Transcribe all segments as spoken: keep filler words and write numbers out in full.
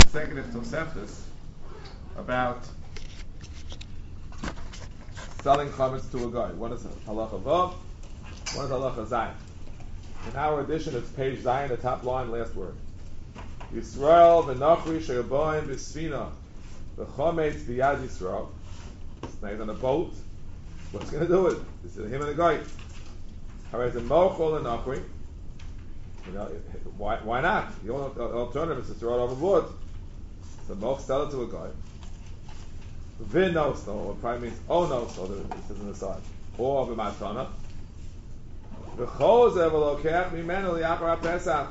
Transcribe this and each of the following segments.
consecutive Toseftas about selling chametz to a guy. One is halacha vav, one is halacha zayin. In our edition, it's page zayin, the top line, last word. Yisrael v'nachri she'yaboin v'sfina v'chometz b'yad Yisrael. Now he's on a boat. What's he going to do with it? This is him and a guy. However, it's a mochol and nachri. You know, why, why not? The only alternative is to throw it overboard. So moch sell it to a guy. Vin nosto, or probably means oh nosto, this is on the side. Or v'matana. V'chozer v'lokeach mimenu li'achar ha'pesach.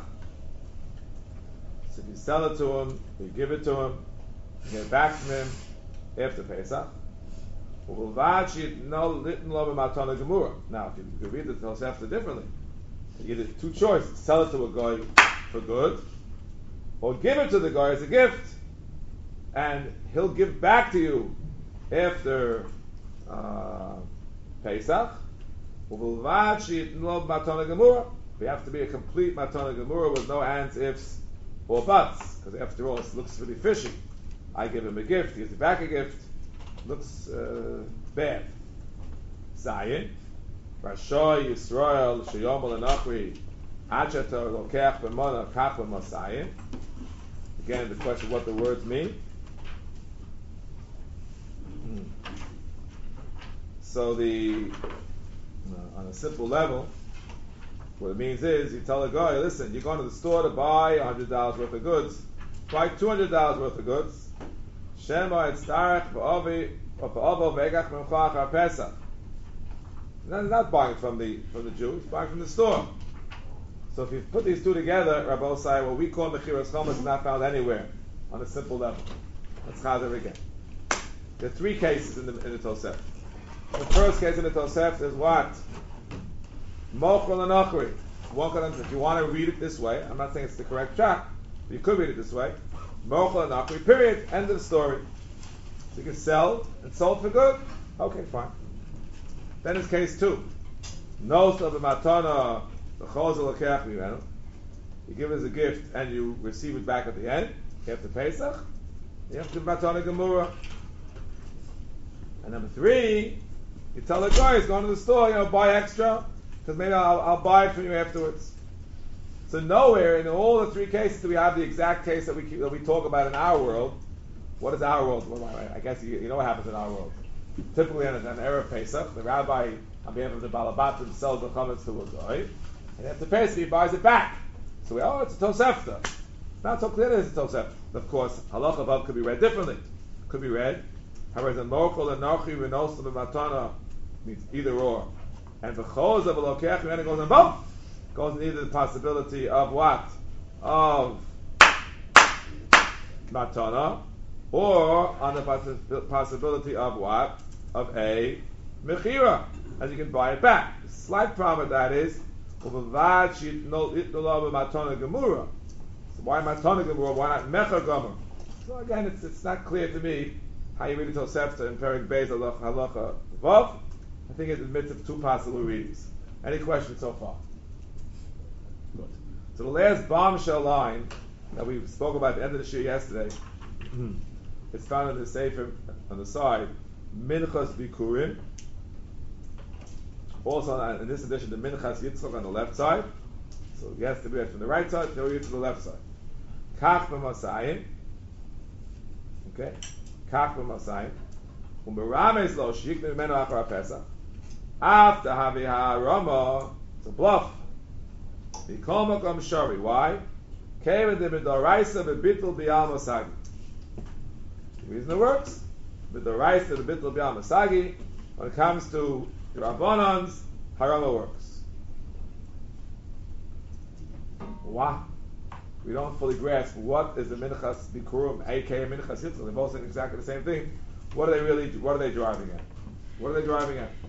So if you sell it to him, you give it to him, you get it back from him after Pesach. Now, if you, you could read the Tosefta differently. You get two choices: sell it to a guy for good, or give it to the guy as a gift, and he'll give back to you after uh, Pesach. We have to be a complete Matana Gemura with no ands, ifs, or buts, because after all, it looks really fishy. I give him a gift, he gives me back a gift. Looks uh, bad. Zayin, Rashoy Yisrael Sheyomel Enachri Achator Lokech B'Mona Kach B'Mosayin. Again, the question what the words mean. Hmm. So the uh, on a simple level, what it means is you tell a guy, listen, you're going to the store to buy a hundred dollars worth of goods. Buy two hundred dollars worth of goods. Shema etzarech v'avi v'avo v'egach memchach ha'pesach. Not not buying from the from the Jew, he's buying from the store. So if you put these two together, Rabbi say, what we call mechiras chometz is not found anywhere on a simple level. Let's chazer again. There are three cases in the in the Tosef. The first case in the Tosef is what? Mochel and Ochri. If you want to read it this way, I'm not saying it's the correct track, but you could read it this way. Mochel and Nachri, period, end of the story. So you can sell and sold for good. Okay, fine. Then it's case two. Nos of the matana, the chozel lekech mimenu. You give it as a gift and you receive it back at the end, after Pesach. You have to matana gemura. And number three, you tell the guy, he's going to the store, you know, buy extra, because maybe I'll, I'll buy it from you afterwards. So nowhere in all the three cases do we have the exact case that we keep, that we talk about in our world. What is our world? Well, I guess you, you know what happens in our world. Typically, on an Erev Pesach, the rabbi, on behalf of the Balabatim, sells the chametz to a guy, and after Pesach, he buys it back. So we, oh, it's a Tosefta. It's not so clear that it's a Tosefta. Of course, halacha vav could be read differently. Could be read, however, in mochel and nachi v'nosim v'matana means either or, and v'choz of v'lokech v'en goes on both. Goes in either the possibility of what? Of matana, or on the possi- possibility of what? Of a mechira, as you can buy it back. The slight problem with that is, so why matana gemura? Why not mecha gemura? So again, it's it's not clear to me how you read the Tosefta in Perek Beis halacha halacha vav. I think it admits of two possible readings. Any questions so far? Good. So the last bombshell line that we spoke about at the end of the shir yesterday, it's found in the Sefer on the side, Minchas Bikurim. Also in this edition, the Minchas Yitzchok on the left side. So you have to be from the right side, they'll read to the left side. Kach b'masayim. Okay. Kach b'masayim. Umerames lo shikne mimenu achar HaPesach. After havi ha'arama, it's a bluff. Mikol makom shari. Why? Kevin de midoraisa bebitul b'yal masagi. The reason it works, midoraisa bebitul b'yal masagi. When it comes to the Rabbanans, harama works. Why? We don't fully grasp what is the minchas bikurim, aka minchas yitzchak. They're both saying exactly the same thing. What are they really? What are they driving at? What are they driving at?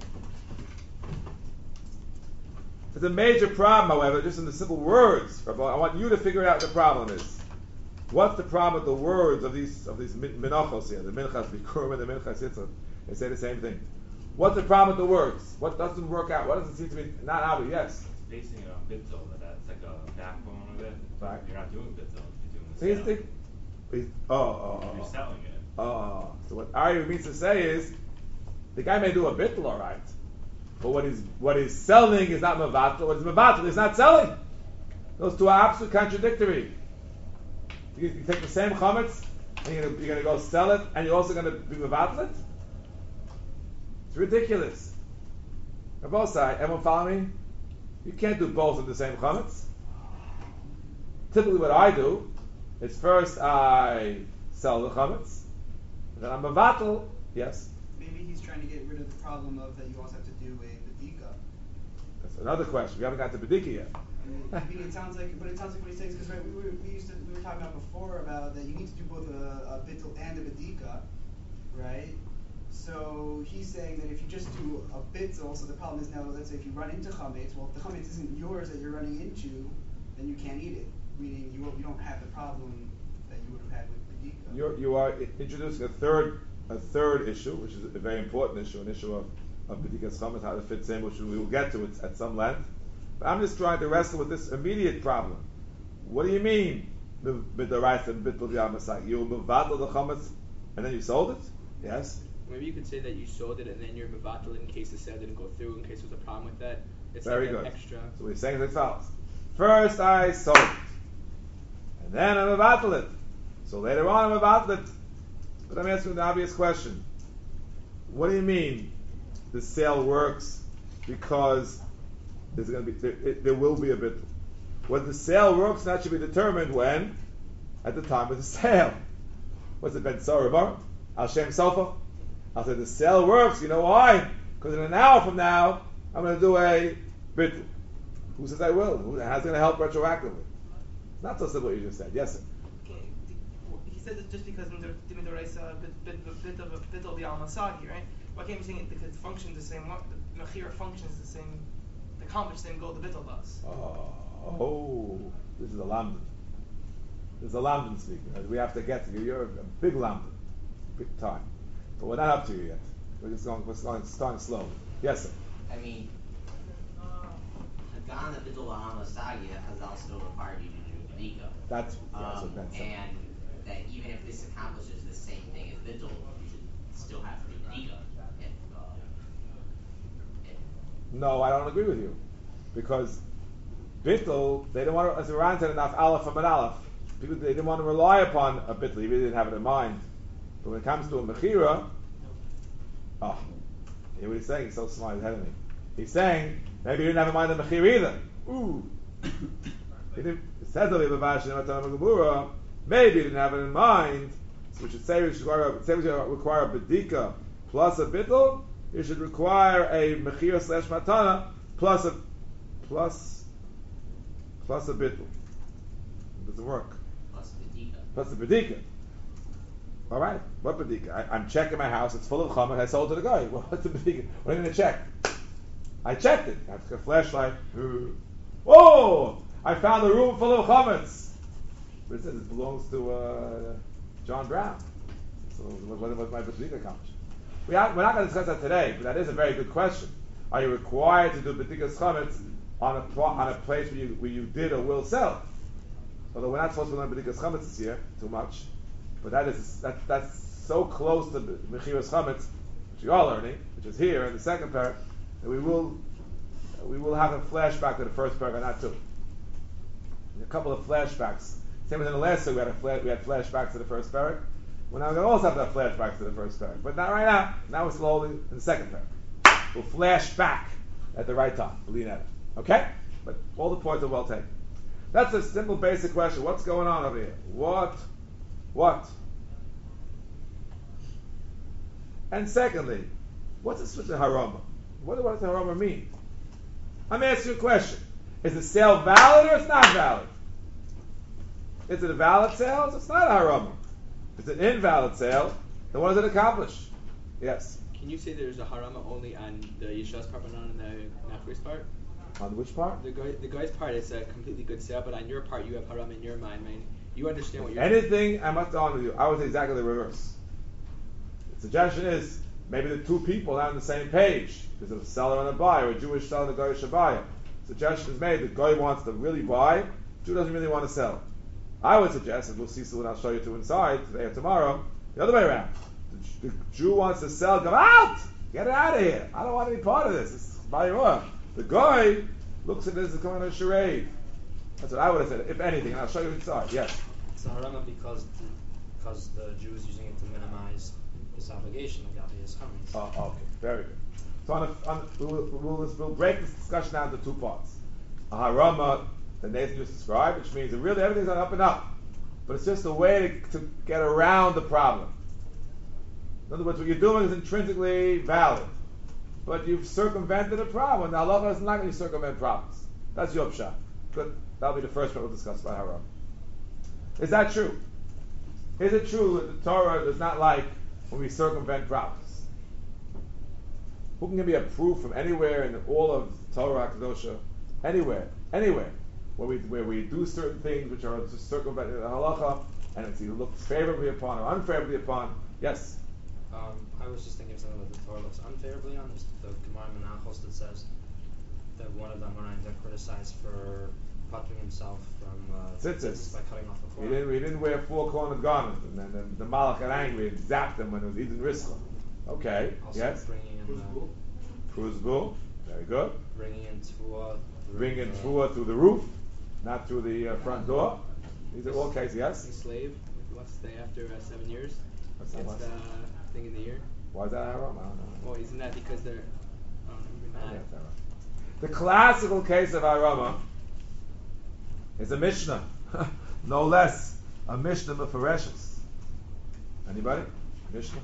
It's a major problem, however, just in the simple words. I want you to figure out what the problem is. What's the problem with the words of these of these minachos here? The minchas bikurim and the minchas yitzchak. They say the same thing. What's the problem with the words? What doesn't work out? What doesn't seem to be not obvious? Yes. Basing it on bitzel, that that's like a backbone of it. Right. You're not doing bitzel. You're doing So the here's sale. the, He's, oh, oh, oh. You're selling it. Oh, so what Ari means to say is, the guy may do a bittul, all right, but what he's what he's selling is not mevatel. What is mevatel is not selling. Those two are absolutely contradictory. You, you take the same chametz and you're gonna, you're gonna go sell it, and you're also gonna be mevatel it. It's ridiculous. On both sides, everyone follow me? You can't do both of the same chametz. Typically, what I do is first I sell the chametz, and then I'm mevatel. Yes. Maybe he's trying to get rid of the problem of that you also have to do a bedika. That's another question. We haven't got to bedika yet. I mean, it sounds like, but it sounds like what he's saying is because right, we were we used to we were talking about before about that you need to do both a, a bittul and a bedika, right? So he's saying that if you just do a bittul, so the problem is now, let's say if you run into chametz, well, if the chametz isn't yours that you're running into, then you can't eat it. Meaning you you don't have the problem that you would have had with bedika. You're, you are introducing a third a third issue, which is a very important issue, an issue of of bedikas chametz, how it fits in, which we will get to it at some length. But I'm just trying to wrestle with this immediate problem. What do you mean, b'daraisa and bittul b'yamasai? You mevatel the chametz and then you sold it? Yes. Maybe you could say that you sold it and then you're mevatel in case the sale didn't go through, in case there was a problem with that. It's Very like good. Extra. So what he's saying is as follows: first I sold it, and then I mevatel it. So later on I mevatel it. But I'm asking the obvious question: what do you mean the sale works because there's going to be there, it, there will be a bittul? Whether the sale works, that should be determined when, at the time of the sale. What's it, Ben Sarabar? Al Shem Sofa? I'll say the sale works. You know why? Because in an hour from now, I'm going to do a bittul. Who says I will? Who, how's it going to help retroactively? It's not so simple what you just said. Yes, sir. Okay. He said it's just because the midaraisa bit bit of a bit of the almasagi, right? Why can't we say it because it functions the same? The mechira functions the same. The accomplish the same goal the bittul does. Oh, oh, this is a lamdan. This is a lamdan speaking. We have to get to you. You're a big lamdan, big time. But we're not up to you yet. We're just going. We're going starting slowly. Yes, sir. I mean, Hagan the bittul ha'amasagi Chazal still required you to do bedika. That's um, yeah, so that's and that even if this accomplishes the same thing as bittul, you should still have to do bedika. If, uh, if No, I don't agree with you, because bittul they didn't want to, as Iran said enough aleph from an aleph. People they didn't want to rely upon a bittul. They really didn't have it in mind. But when it comes to a mechira, oh, hear what he's saying? He's so smart, he's ahead of me. He's saying maybe he didn't have in mind the mechira either. Ooh, he didn't. It says that maybe he didn't have it in mind. So we should say we should require, say we should require a bedika plus a bittul. You should require a mechira slash matana plus a plus plus a bittul. It doesn't work. plus bedika. Plus the bedika. All right, what bedika? I, I'm checking my house. It's full of chametz. I sold to the guy. Well, what's the bedika? What am I going to check? I checked it. I took a flashlight. Whoa! I found a room full of chametz. But it says it belongs to uh, John Brown. So what was my bedika accomplish? We are, we're not going to discuss that today, but that is a very good question. Are you required to do bedikas chametz on a pl- on a place where you where you did or will sell? Although we're not supposed to learn bedikas chametz this year too much, but that is that that's so close to mechiras chametz, which we are learning, which is here in the second parak, that we will we will have a flashback to the first parak, and not two. A couple of flashbacks. Same as in the last week, we had a fla- we had flashbacks to the first parak. Well, now we're going to also have to have flashbacks to the first parak, but not right now. Now we're slowly in the second parak. We'll flash back at the right time. Believe that. Okay? But all the points are well taken. That's a simple, basic question. What's going on over here? What? What? And secondly, what's this with the harama? What, what does the harama mean? I'm asking you a question. Is the sale valid or it's not valid? Is it a valid sale? It's not a harama. If it's an invalid sale, then what does it accomplish? Yes. Can you say there's a harama only on the Yishas part, but not on the Nafri's part? On which part? The guy, the guy's part is a completely good sale, but on your part, you have harama in your mind, man. You understand what you're Anything, I must be honest with you, I would say exactly the reverse. The suggestion is, maybe the two people are not on the same page. There's a seller and a buyer, a Jewish seller and a Goyish buyer. Suggestion is made, the guy wants to really buy, Jew doesn't really want to sell. I would suggest, and we'll see soon, I'll show you to inside today or tomorrow, the other way around. The, the Jew wants to sell, go out! Get it out of here! I don't want any part of this. This is Bayirah. The guy looks at this as coming on a charade. That's what I would have said, if anything, and I'll show you inside. Yes? It's a harama because the, because the Jew is using it to minimize his obligation of Gabi his chametz. Oh, okay. Very good. So on a, on, we'll, we'll, we'll break this discussion down into two parts. A harama that Nathan just described, which means that really everything's on up and up. But it's just a way to, to get around the problem. In other words, what you're doing is intrinsically valid. But you've circumvented a problem. Now Allah is not going to circumvent problems. That's your pshat. Good. That'll be the first part we'll discuss about harama. Is that true? Is it true that the Torah does not like when we circumvent problems? Who can give me a proof from anywhere in all of Torah HaKadosha, anywhere, anywhere, where we where we do certain things which are just circumventing the halacha, and it's either looked favorably upon or unfavorably upon? Yes. Um, I was just thinking of something that the Torah looks unfavorably on. There's the Gemara in Menachos that says that one of the Amoraim got criticized for puttering himself from uh, tzitzis by cutting off the He forearm. didn't, he didn't wear four-cornered garments, and then the, the Malach got angry and zapped him when it was Eden Rizla. Okay, Also yes. bringing in uh, Pruzbul, very good. bringing in tefua, through Bringing the- Tefua through the roof, not through the uh, front door. These are all cases, A yes? slave who wants to stay after uh, seven years. That's not Gets much. the thing in the year. Why is that haram? I don't know. Well, isn't that because they're? I don't know, Yeah, maybe it's not. haram. The classical case of harama is a Mishnah, no less, a Mishnah Mefareshes. Anybody? Mishnah?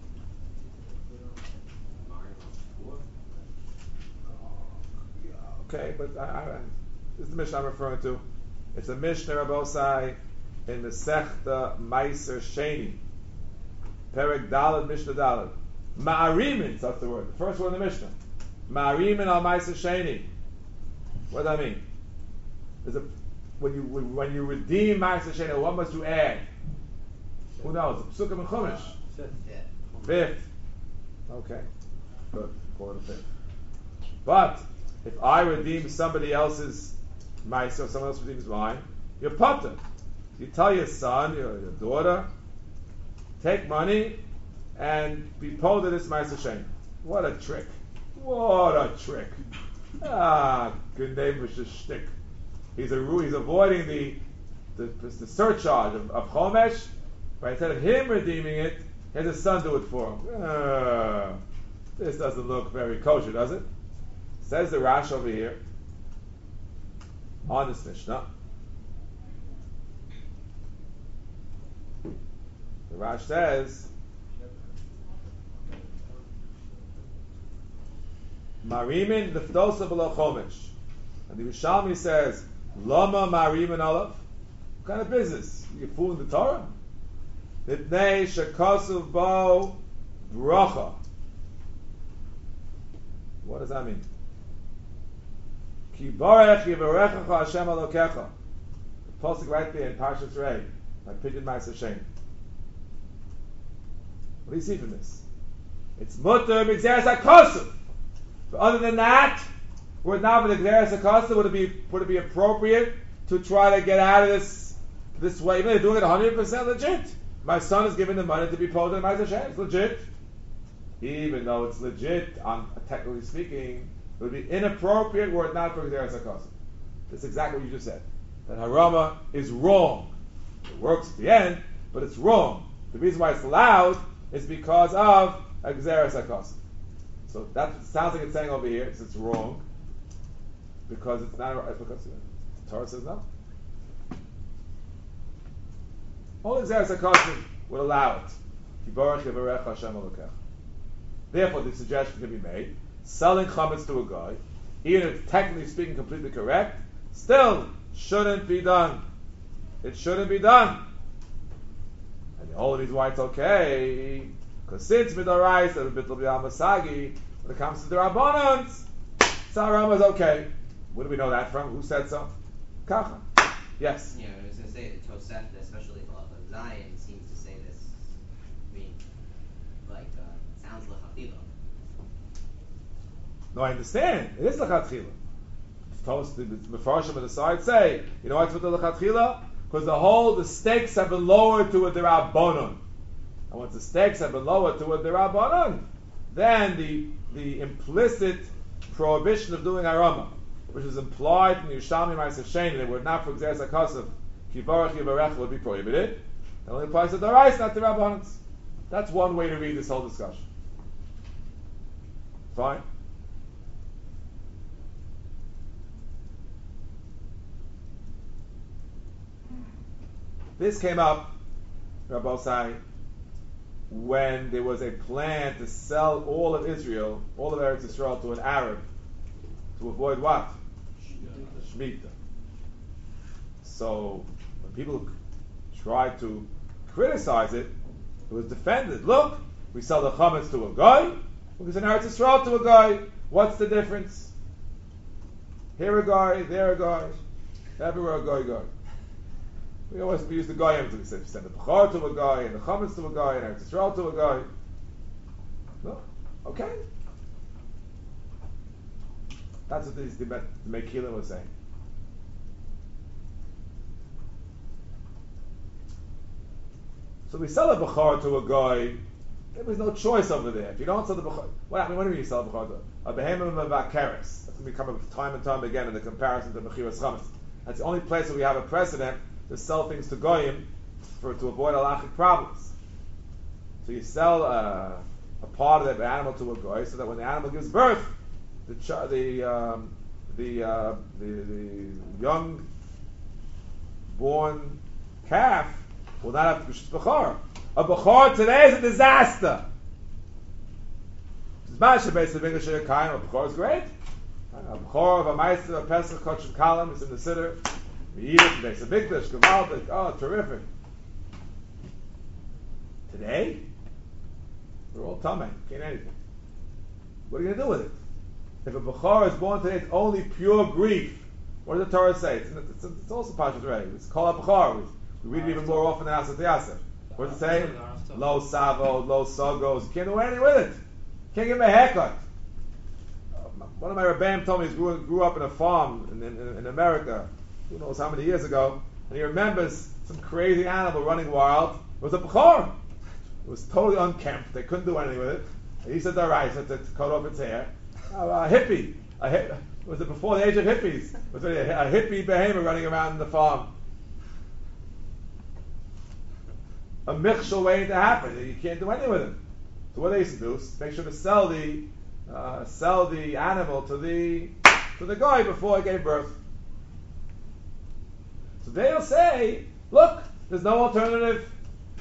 Okay, but I, I, this is the Mishnah I'm referring to. It's a Mishnah Rabbosai in the Sechta Meiser Sheni. Perek Dalad, Mishnah Dalad. Ma'arimin, that's the word. The first word in the Mishnah. Ma'arimin al Meiser Sheni. What does that mean? There's a, when you when you redeem Meiser Sheni, what must you add? Who knows? Psukim and Chumash. Fifth. Yeah. Fifth. Okay. Good. Call it a fifth. But if I redeem somebody else's mice or someone else redeems mine, you're putter. You tell your son, your, your daughter, take money and be pulled to this mice Hashem. What a trick. What a trick. Ah, good name was just shtick. He's a he's avoiding the the, the surcharge of, of Chomesh. But instead of him redeeming it, he has his son do it for him. Ah, this doesn't look very kosher, does it? Says the Rash over here on this Mishnah. The Rash says, Marimin l'fdosa below chomesh. And the Yerushalmi says, Lama marimin olav. What kind of business? You fooling the Torah? Nitnei shekasuv bo bracha. What does that mean? Ki barech yivarechecha Hashem alokecha. The pasuk right there in Parshas Rei, like Pidyon Ma'aser Shem. What do you see from this? It's mutter b'gzeres hakasuv. But other than that, were it not for the gzeres hakasuv, would it be would it be appropriate to try to get out of this this way? Even they're doing it one hundred percent legit. My son is giving the money to be pulled in Ma'aser Shem. It's legit. Even though it's legit, on technically speaking, it would be inappropriate were it not for Gzeres HaKosov. That's exactly what you just said. That harama is wrong. It works at the end, but it's wrong. The reason why it's allowed is because of a Gzeres HaKosov. So that sounds like it's saying over here, it's, it's wrong, because it's not, it's because the Torah says no. Only Gzeres HaKosov would allow it. Kiborach Yevarech Hashem Elokecha. Therefore, the suggestion can be made: selling chametz to a guy, even if it's technically speaking completely correct, still shouldn't be done. It shouldn't be done. And the only reason why it's okay, because since midorais and bittul b'yal masagi, when it comes to the rabbanans, Sarama is okay. Where do we know that from? Who said so? Kacha. Yes. Yeah, I was going to say the Tosefta, especially Halacha Zion, seems to say this. I mean, like, uh, sounds lechatchila. No, I understand. It is lechatchila. It's told the Mefarshim on the side say, you know what's with the lechatchila? Because the whole, the stakes have been lowered to a Derabanan. And once the stakes have been lowered to a Derabanan, then the the implicit prohibition of doing Arama, which is implied in the Yerushalmi Ma'aseh Sheni, that would not for Gzeres HaKasav, Kivarach Yivarech would be prohibited. That only applies to Darais, not to Rabbanans. That's one way to read this whole discussion. Fine. This came up, Rabbosai, when there was a plan to sell all of Israel, all of Eretz Yisrael, to an Arab, to avoid what? Shemitah. So, when people tried to criticize it, it was defended. Look, we sell the chametz to a guy, we sell Eretz Yisrael to a guy. What's the difference? Here a guy, there a guy, everywhere a guy, guy. We always we use the goyim to send the bechor to a guy and the chametz to a guy and Eretz Yisrael to a guy. No, okay. That's what these, the, the Mekhilim was saying. So we sell a bechor to a guy. There was no choice over there. If you don't sell the bechor, what I mean, what do you mean you sell a bechor to a behemoth of a keres? That's going to come up time and time again in the comparison to mechiras chametz. That's the only place where we have a precedent to sell things to goyim for to avoid halachic problems. So you sell uh, a part of the animal to a goy, so that when the animal gives birth, the ch- the um, the, uh, the the young born calf will not have to bechor. A bechor today is a disaster. A bechor is great. A bechor of a meister, a pesach, kosher kalam is in the siddur. We eat it, makes a big dish, gewaldig, oh, terrific. Today, we're all tamei, can't anything. What are you going to do with it? If a bechor is born today, it's only pure grief. What does the Torah say? It's, it's, it's also Pashas Rei. It's called a bechor. We read it even more often than Asat Yasser. What does it say? Lo savo, lo sogos. You can't do anything with it. You can't give him a haircut. One of my Rebbeim told me he grew, grew up in a farm in, in, in America, who knows how many years ago, and he remembers some crazy animal running wild. It was a bechor. It was totally unkempt. They couldn't do anything with it. And he said, all right, to, to cut off its hair. Oh, a hippie. A hip, was it before the age of hippies? Was it a, a hippie behemoth running around in the farm? A michshel waiting to happen. You can't do anything with him. So what they used to do is make sure to sell the uh, sell the animal to the to the guy before it gave birth. So they'll say, look, there's no alternative.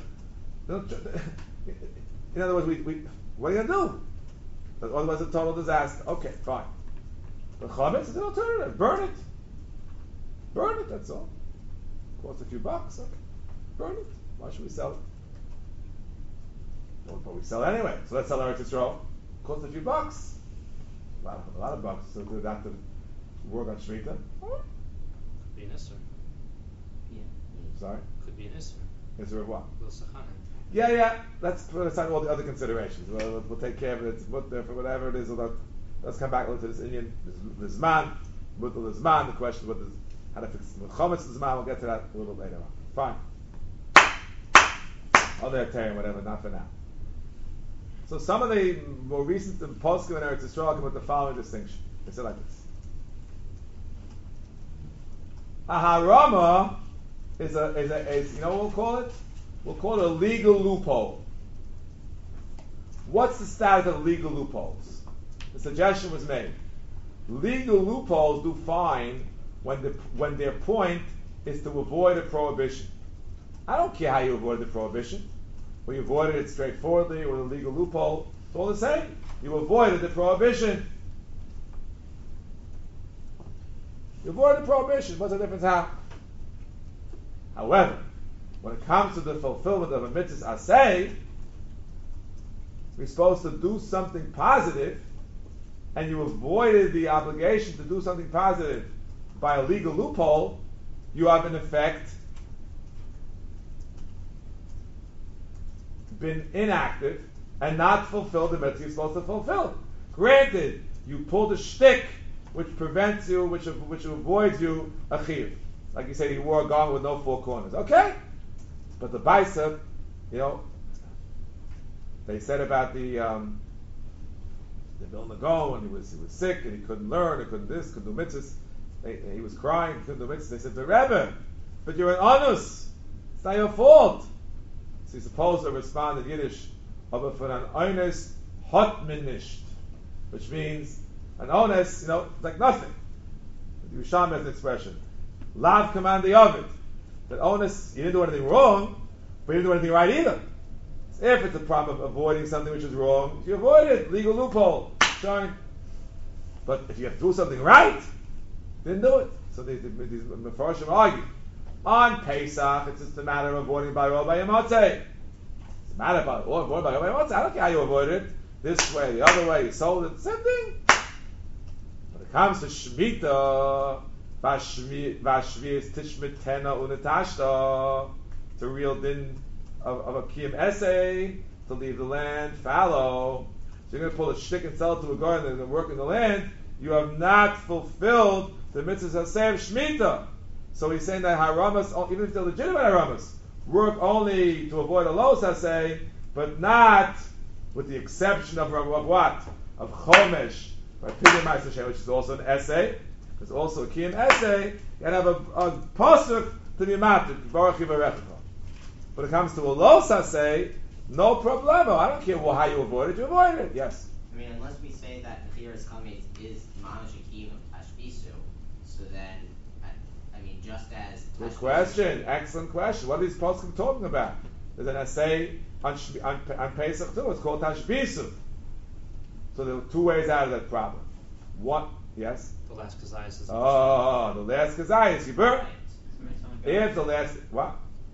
In other words, we, we what are you going to do? Otherwise, it's a total disaster. Okay, fine. The chametz is an alternative. Burn it. Burn it, that's all. Costs a few bucks. Okay. Burn it. Why should we sell it? Well, but we sell it anyway. So let's sell Eretz Yisrael. Costs a few bucks. A lot of, a lot of bucks. So do that to work on Shemitah. Could be an Isser. Yeah. Sorry? Could be an Isser. Is there a what? Lil Sachanan. Yeah, yeah. Let's put aside all the other considerations. We'll, we'll, we'll take care of it. It's mutter for whatever it is. We'll, let's come back a little to this Indian. This man, mutter this man. The question what is how to fix it. Chametz this man. We'll get to that a little later on. Fine. Other Terry, whatever. Not for now. So some of the more recent poskim in Eretz Yisrael come with the following distinction. They say like this: a harama is a is a is, you know what we'll call it? We'll call it a legal loophole. What's the status of legal loopholes? The suggestion was made. Legal loopholes do fine when the when their point is to avoid a prohibition. I don't care how you avoid the prohibition. Or you avoided it straightforwardly or the legal loophole. It's all the same. You avoided the prohibition. You avoided the prohibition. What's the difference how? However, when it comes to the fulfillment of a mitzvah asay, we're supposed to do something positive, and you avoided the obligation to do something positive by a legal loophole, you have in effect been inactive and not fulfilled the mitzvah you're supposed to fulfill. Granted, you pulled a shtick which prevents you, which which avoids you a chiyuv. like you said, he wore a garment with no four corners. Okay, but the bicep, you know, they said about the um, the Vilna Gaon, he was he was sick and he couldn't learn, he couldn't this, couldn't do mitzvahs. They, he was crying, he couldn't do mitzvahs. They said, the Rebbe, but you're an honest. It's not your fault. So he's supposed to respond in Yiddish, aber von an honest hat man nicht, which means an honest, you know, it's like nothing. The Yerushalmi has an expression, lav command the ovid. That honest, you didn't do anything wrong, but you didn't do anything right either. So if it's a problem of avoiding something which is wrong, if you avoid it, legal loophole, shine. But if you have to do something right, didn't do it. So these these Mefarshim argue. On Pesach, it's just a matter of avoiding by Rob by Yomotzei. It's a matter of avoiding by Rob by Yomotzei. I don't care how you avoid it. This way, the other way, you sold it, same thing. When it comes to Shemitah, Vashvius Tishmitena Unatashta, it's a real din of, of a Kiyam essay to leave the land fallow. So you're going to pull a shtick and sell it to a garden and work in the land. You have not fulfilled the mitzvahs of Shemitah. So he's saying that haramas, even if they're legitimate haramas, work only to avoid a los say, but not with the exception of, of, of what? Of chomesh, by Pidyon Ma'aseh, which is also an essay. There's also a kiyam essay. You have a, a pasuk to be matuk, Baruch Yivarechecha. When it comes to a los say, no problemo. I don't care how you avoid it, you avoid it. Yes. I mean, unless we say that Mechiras Chametz is mamash a kiyum of Tashbisu, so then, I, I mean, just as good question, excellent question. What are these poskim talking about? There's an essay on Shmi- on, on Pesach too. It's called Tashbisu. So there are two ways out of that problem. One, yes. The last kazayas is. Oh, the last kazayas. You burn. If the last what?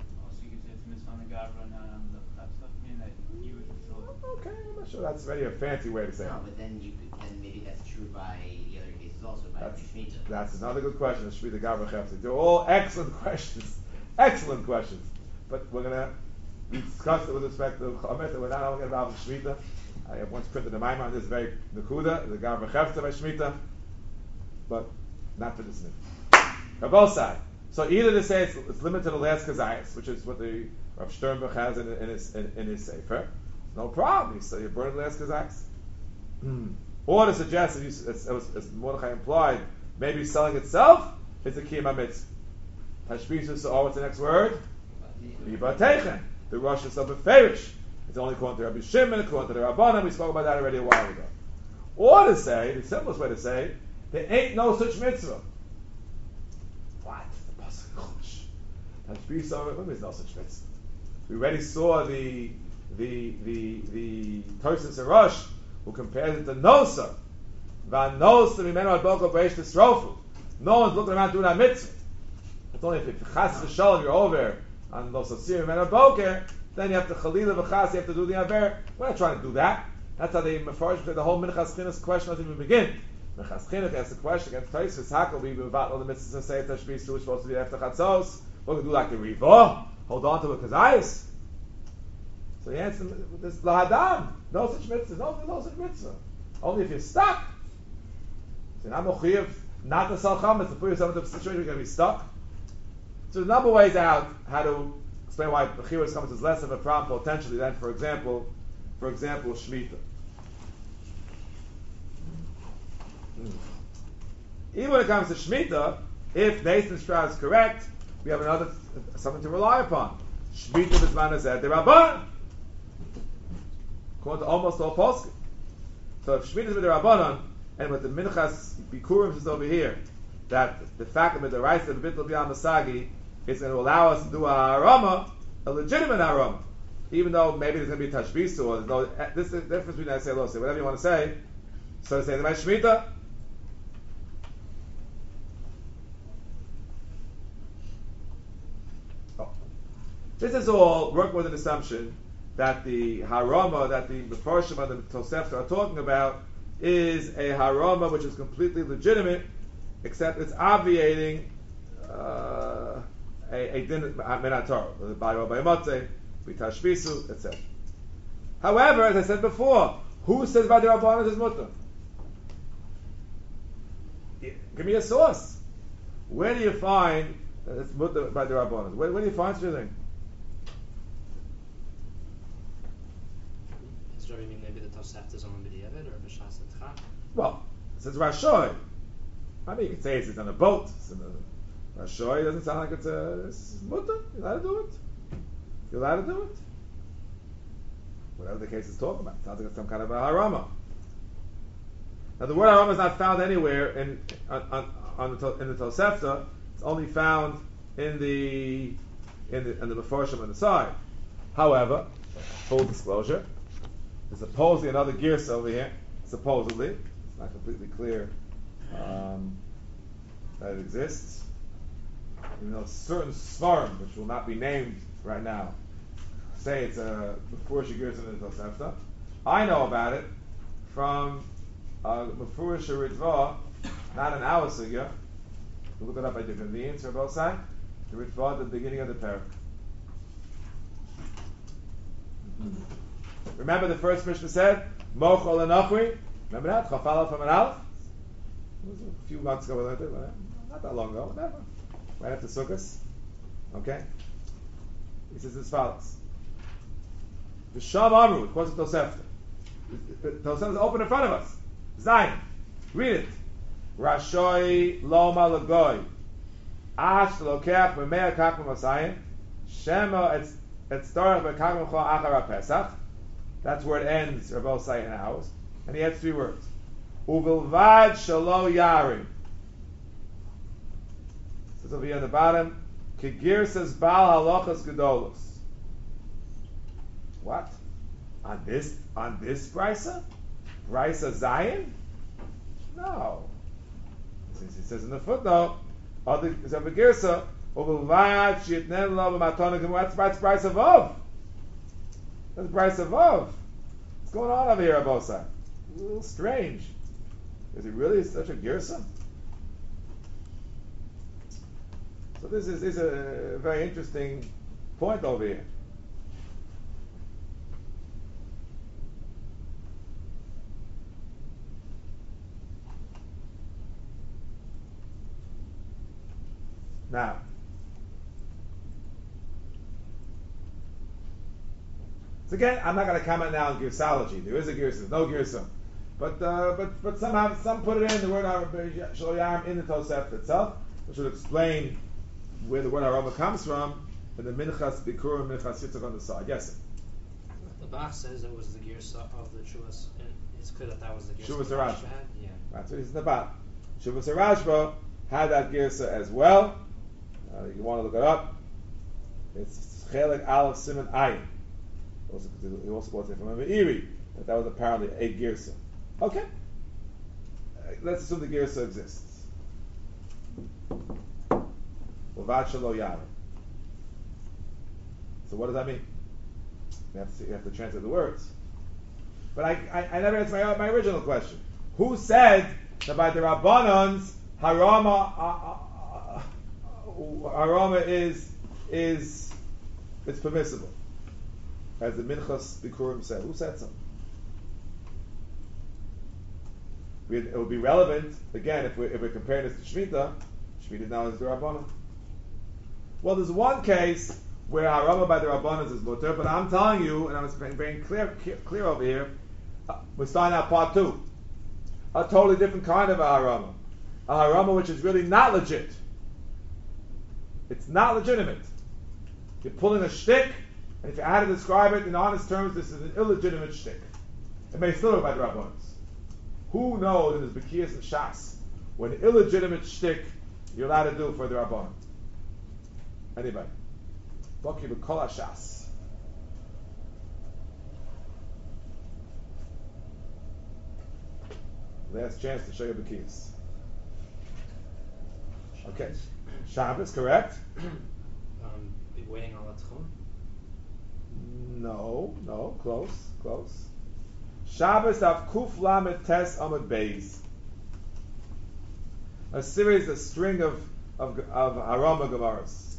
Okay, I'm not sure that's very a fancy way to say No, it. but then you could, then maybe that's true by the other cases also, by That's, Shemitah. that's another good question. Shmita Gavra Chefzi. They're all excellent questions. Excellent questions. But we're going to we discussed it with respect to Chomet, we're not only about Shmita. I have once printed in my mind this very Nakuda, the Gavra Chefzi by Shmita, but not for this minute. On both sides. So either to say it's, it's limited to the last Kazayas, which is what the Rav Sternberg has in, in his in, in his Sefer. No problem. So you burn the last Kazaks. Hmm. Or to suggest, as, as, as, as Mordechai implied, maybe selling itself is a kiyum mitzvah. Tashbisus, or what's the next word? Yibateichen. The Rosh is of a ferish. It's only according to Rabbi Shimon, according to the Rabbanan. We spoke about that already a while ago. Or to say, the simplest way to say, there ain't no such mitzvah. What? The pasuk Tashbisus, when there's no such mitzvah. We already saw the the the the Tosis and Rosh who compares it to Nosa. Van Nosa Mimeno Adboko Breish Tisrofu. No one's looking around doing that mitzvah. It's only if you chas v'shalom you're over on Nosa Sir Mimeno Adboko, then you have to Chalila v'chas, you have to do the Aver. We're not trying to do that. That's how they Mefarish the whole Minchas Chinuch question doesn't even begin. Minchas Chinuch asks the question against Tosis Hakel, we about all the mitzvahs and say Tashbis who's supposed to be after Chatzos. We're going to do like the Riva, hold on to a Kazayas. So he answers this lahadam, no such mitzvah, no, no such mitzvah. Only if you're stuck. So now mochiyev not to sell chametz to put yourself into a situation you're going to be stuck. So there's a number of ways out how to explain why mechiras chametz is less of a problem potentially than, for example, for example, shmita. Hmm. Even when it comes to shmita, if Nathan Stroud is correct, we have another something to rely upon. Shmita b'zman hazeh derabbanan. According to almost all poskim. So if Shemitah is with the Rabbanon, and with the Minchas Bikurim is over here, that the fact that the rights of the Bittul B'Yam Masagi is going to allow us to do a harama, a legitimate harama, even though maybe there's going to be tashbisu, or there's no, this is the difference between I say, lo say, whatever you want to say. So to say, the Shemitah, oh. This is all working with an assumption that the harama that the Mefarshim and the Tosefta are talking about is a harama which is completely legitimate, except it's obviating uh, a, a din minator, by Yomotzei, bitashbisu, et cetera. However, as I said before, who says Vadi Rabbanan is mutter? Give me a source. Where do you find It's mutter by the Rabbanon. Where, where do you find such a thing? Does Rabbi mean maybe the Tosefta is on B'diavad or B'shas Etchak? Well, it says Rashoy. I mean, you could say it's, it's on a boat. It's in a, Rashoy doesn't sound like it's a it's mutter. You're allowed to do it. You're allowed to do it. Whatever the case is talking about. It sounds like it's some kind of a harama. Now, the word harama is not found anywhere in on, on, on the, in the Tosefta. It's only found in the in the in the Meforshim on the side. However, full disclosure, there's supposedly another girsa over here. Supposedly, it's not completely clear um, that it exists. Even though certain svarim, which will not be named right now, say it's a Mefurish girsa in the Tosefta. I know about it from uh, Mefurish Ritva, not an hour sugya. You look it up at your convenience, or both sides. The Ritva at the beginning of the parak. Mm-hmm. Remember the first Mishnah said, Mochol and Achri? Remember that? Chafala from an Aleph? It was a few months ago we learned it, but not that long ago, whatever. Right after Sukkot. Okay? He says as follows. The Sham Amru, it quotes the Tosefta. The Tosefta is open in front of us. Zion. Read it. Rashoy Loma Lagoy. Ash Lokeach Memea Kakma Masayim. Shema et Storach Bekakma Chol Achara Pesach. That's where it ends, Rav Say in ours. And he adds three words. Uvilvad Shalo Yarim. Says over here on the bottom. Kegir says Baal Halachas Gedolos. What? On this on this brisa? Brisa Zion? No. Since he says in the footnote, other is of a girsa, Uvilvad Shitnen Lo B'Matona. What's that's brisa Vov? That's brisa Vov. What's going on over here, Abosai? A little strange. Is it really such a girsa? So this is, is a very interesting point over here. Now, so again, I'm not going to comment now on girsology. There is a girsa, no girsa, but uh, but but somehow some put it in the word shaloyam in the Tosefta itself, which would explain where the word aroma comes from. And the minchas bikurim minchas yitzchak on the side. Yes. The Bach says it was the girsa of the Chuvas, and it's clear that that was the girsa. Shuvas that Rashba. Rashba had. Yeah. That's what he's in the bottom. Shuvas Rashba had that girsa as well. Uh, you want to look it up. It's Chelik Aleph Simon Ayin. Also, he also quotes it from a Meiri that that was apparently a girsa. Okay, uh, let's assume the girsa exists. Uvad Shalo Yarim. So what does that mean? You have to see, you have to translate the words. But I, I, I never answered my, my original question. Who said that by the Rabbanans Harama uh, uh, Aroma is is it's permissible, as the Minchas Bikurim said. Who said so? It would be relevant again if we're, if we're comparing this to Shemitah. Shemitah now is the Rabbanon. Well, there's one case where Aroma by the Rabbanon is mutter, but I'm telling you, and I'm being very clear clear over here. Uh, we're starting out part two. A totally different kind of a Aroma, a Aroma which is really not legit. It's not legitimate. You're pulling a shtick, and if you had to describe it in honest terms, this is an illegitimate shtick. It may still be by the Rabbanos. Who knows in his Bekiyas and Shas when illegitimate shtick you're allowed to do for the Rabbanon? Anybody? Baki b'kol Shas. Last chance to show you Bekiyas. Okay. Shabbos, correct? Um, be waiting on Latchon. No, no, close, close. Shabbos av kuf lamed tes amud beis. A series, a string of of of aroma gemaras.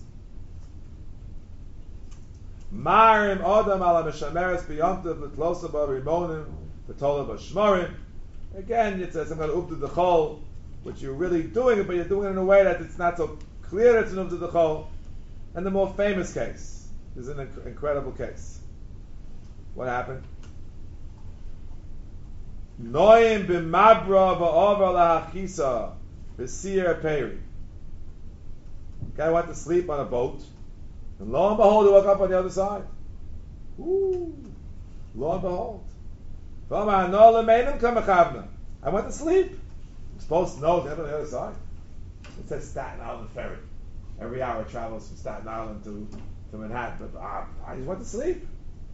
Marim odam ala meshameres biyontav l'tlosa ba rimonim v'tola ba shmorim. Again, it's a, some kind of updu dechol, which you're really doing it, but you're doing it in a way that it's not so clear it's an Uvda D'chol. And the more famous case is an inc- incredible case. What happened? Noim b'mabra v'over lahachisa b'sir peri. Guy went to sleep on a boat, and lo and behold, he woke up on the other side. Ooh, lo and behold. I went to sleep. I'm supposed to know it's on the other side. It says Staten Island ferry. Every hour it travels from Staten Island to, to Manhattan, but uh, I just went to sleep.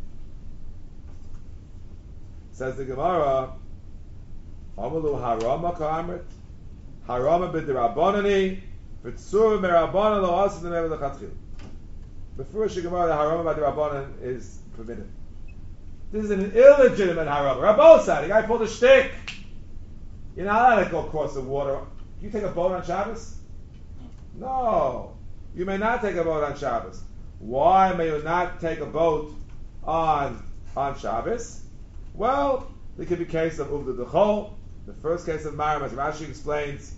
Says the Gemara, Amalu harama ka'amrit, harama b'dirabonani, v'tzur merabona lo asid never lechatchil. Before the Gemara, the harama b'dirabonan is permitted. This is an illegitimate harama. Rabbo said, the guy pulled a shtick. You're not allowed to go across the water. Can you take a boat on Shabbos? No. You may not take a boat on Shabbos. Why may you not take a boat on on Shabbos? Well, there could be a case of Uvda D'chol. The first case of Maram, as Rashi explains,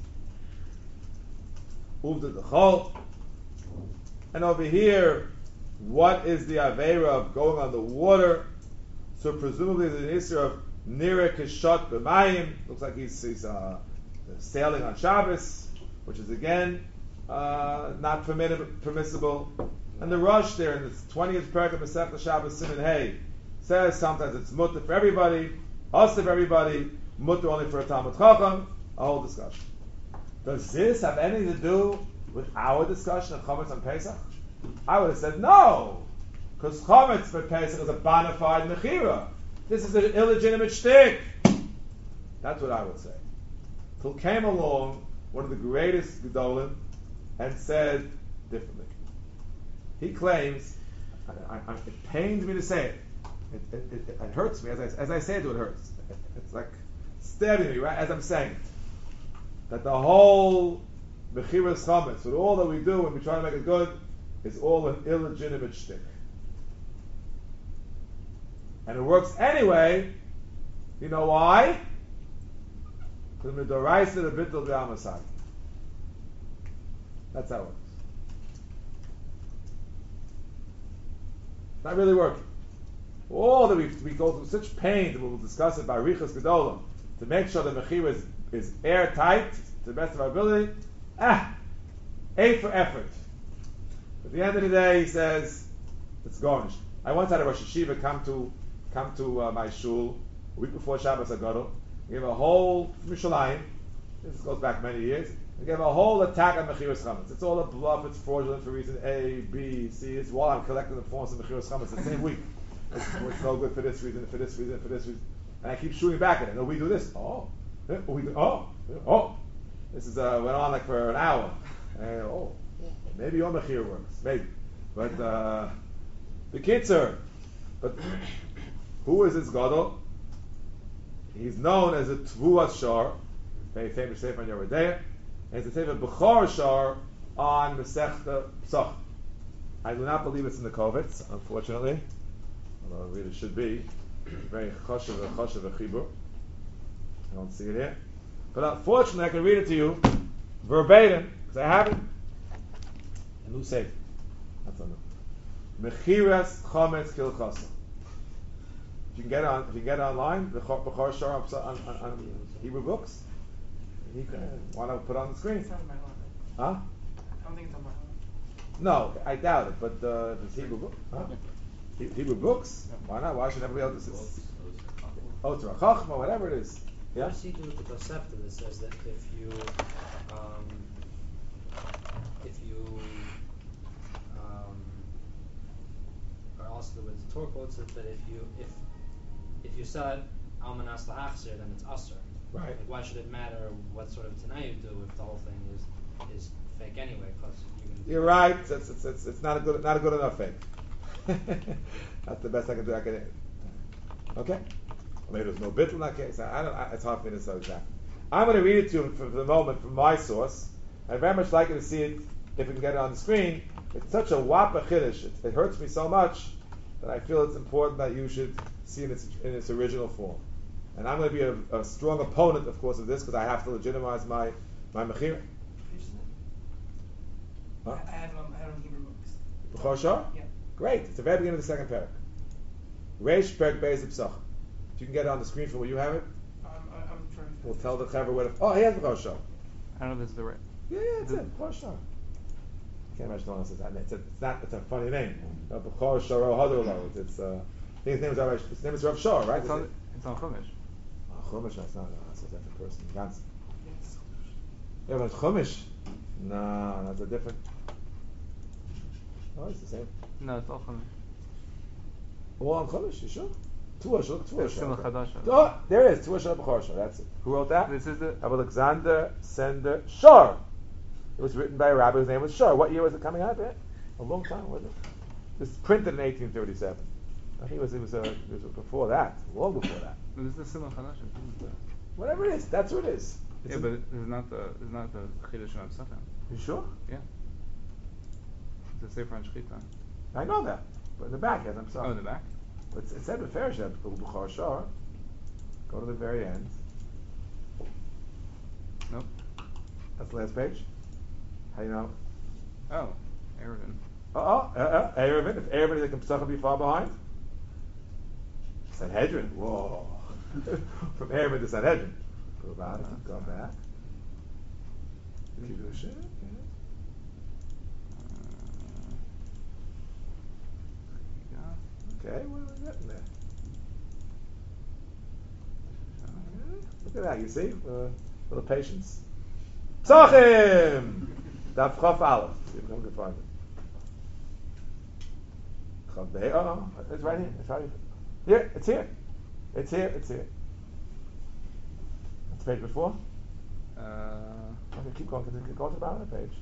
Uvda D'chol. And over here, what is the Aveira of going on the water? So presumably the Isra of Nira Kishot B'mayim. Looks like he's, he's uh, sailing on Shabbos, which is again uh, not permitted, permissible. And the Rush there in the twentieth parak of Masechta Shabbos Siman Hey says sometimes it's mutter for everybody, also for everybody, mutter only for a Talmud Chacham. A whole discussion. Does this have anything to do with our discussion of Chometz on Pesach? I would have said no, because Chometz for Pesach is a bona fide mechira. This is an illegitimate shtick. That's what I would say. Till came along one of the greatest Gedolim and said differently. He claims, I, I, it pains me to say it. It, it, it, it hurts me as I, as I say it. It hurts. It, it's like stabbing me right as I'm saying it. That the whole mechiras chametz, with all that we do when we try to make it good, is all an illegitimate shtick. And it works anyway. You know why? Because the midoraisa the bittul the amasai. That's how it works. It's not really working. All that we, we go through such pain, that we'll discuss it by Riches Gedolim, to make sure the mechira is, is airtight to the best of our ability. Ah, A for effort. At the end of the day, he says, it's garnished. I once had a Rosh Hashiva come to come to uh, my shul a week before Shabbos Agadol. He gave a whole Mishalayim. This goes back many years. He gave a whole attack on Mechiras Chametz. It's all a bluff. It's fraudulent for reason A, B, C. It's while I'm collecting the forms of Mechiras Chametz the same week. It's, it's no good for this reason, for this reason, for this reason. And I keep shooting back at it. No, we do this. Oh, yeah, we do. Oh, yeah, oh. This is uh, went on like for an hour. And, oh, maybe your Mechir works. Maybe, but uh, the Kitzer. But who is this Gadol? He's known as a Tvuas Shar, very famous sefer on Yoreh Deah, and it's a sefer Bechor Shar on Masechta Psach. I do not believe it's in the Kovitz, unfortunately, although it really should be. Very choshev, choshev, chibur. I don't see it here, but unfortunately, I can read it to you verbatim because I have it. A new sefer. That's a new. Mechiras Chometz Kilchasa. If you can get it on, if you can get it online, the Bechor Shar on, on, on, on Hebrew books, you can, why not put it on the screen? It's not in my line. Huh? I don't think it's on my line. No, I doubt it. But uh, there's Hebrew book, huh? He, Hebrew books? Why not? Why should everybody else? This Otzra Chachma, whatever it is. Yeah. What does he do with the Tosefta that says that if you, um, if you, um, are also with the Torah quotes that, that if you if if you said Almanas lahachzir, then it's Aser. Right. Like, why should it matter what sort of Tanai you do if the whole thing is is fake anyway? Because you can. You're right. It's, it's, it's, it's not a good not a good enough fake. That's the best I can do. I can. Okay. Maybe there's no bit in that case. I, I don't. I, it's hard for me to say exactly. I'm going to read it to you for, for the moment from my source. I'd very much like you to see it if we can get it on the screen. It's such a wapa chiddush. It, it hurts me so much that I feel it's important that you should see it in its, in its original form. And I'm going to be a, a strong opponent, of course, of this because I have to legitimize my my mechira. Huh? I have them. I have them in Hebrew books. B'chor Shor? Yeah. Great. It's the very beginning of the second parak. Reish Perek Beis Psach. If you can get it on the screen for where you have it, Um, I, I'm trying. to we'll tell the Chaver where to. Oh, he has B'chor Shor. I don't know if this is the right. Yeah, yeah, that's it. B'chor Shor. I can't imagine no one else says that. It's, a, it's not. It's a funny name. Uh, B'chor Shor Hadurlo. It's. It's. Uh, I think his name is Rav. His name is Rav Shor, right? It's on, it's on Chumash. Oh, Chumash. That's not. No, that's a different person. Ganz. Yes. Yeah, but Chumash. No, that's a different. Oh, it's the same. No, it's all Chumash. All on Chumash. You sure? Tuah Shor. Tuah It's Simcha Shor. Chadash. Oh, there it is. Tuah Shor B'chor Shor. That's it. Who wrote that? This is the. Alexander Sender Shor. It was written by a rabbi whose name was Shor. What year was it coming out? There? A long time, was it? It was printed in eighteen thirty-seven. I think it was it was, uh, it was before that, long before that. This is the Simcha Chadash. This is the. Whatever it is, that's who it is. It's Yeah, a- but this is not the. This is not the Chiddush of Psachim. You sure? Yeah. It's a Sefer on Shechita. I know that, but in the back, yes, I'm sorry. Oh, in the back. It's, it said Beferish that B'chor Shor. Go to the very end. Nope. That's the last page. How you know? Oh, Erevin. Oh, oh, uh, uh, Erevin. If Erevin is the Psachim be far behind. Sanhedrin. Whoa. From Erevin to Sanhedrin. Go about it. Go back. Kiddushin. Okay, what are we getting there? Okay, look at that, you see? Uh, little patience. Psachim! Daf Chaf Aleph. See if we can find it. Chaf Bey. Oh, oh, it's right here. It's right here. Here, it's here. It's here, it's here. That's the page before. Uh, Okay, keep going. Keep going to the bottom of the page.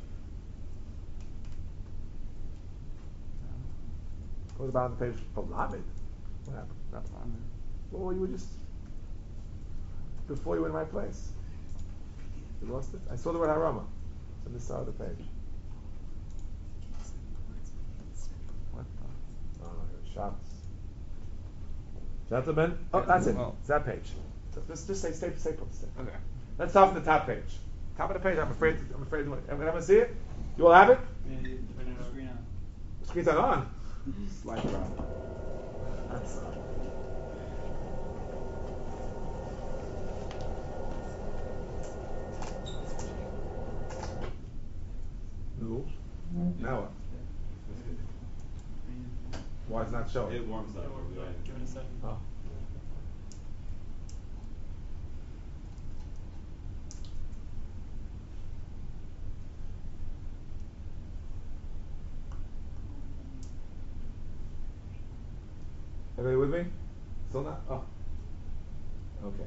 Go to the bottom of the page from Lamed. What happened? that's on there. Well, you were just before you were in my place. You lost it. I saw the word Harama. It's on this side of the page. What the? Oh, Shabbos. Gentlemen, oh, that's it. Well. It's that page. So just, just stay, stay, stay put. Stay. Okay. Let's start from the top page. Top of the page. I'm afraid. To, I'm afraid. To, I'm gonna see it. You all have it. Screen's not on. Slide around. That's. Uh, no. Now what? Why is it not showing? It warms up. Give it a second. Oh. Everybody with me? Still not? Oh. Okay.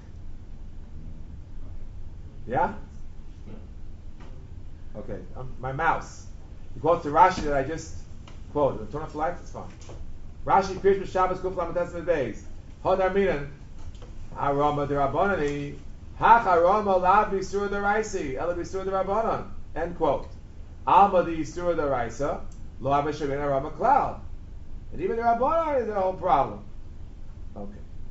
Yeah? Okay. Um, my mouse. You quote to Rashi that I just quoted. Turn off the lights, it's fine. Rashi appears with Shabbos Kuf Lamed Tesman Beis. Hodar Minan. Harama derabbanani. Hach harama la b'isur deraisi. Ela b'isur derabbanan. End quote. Alma the isur deraisa. Lo abeshavin harama klal. And even the Rabbanan is a whole problem. Okay.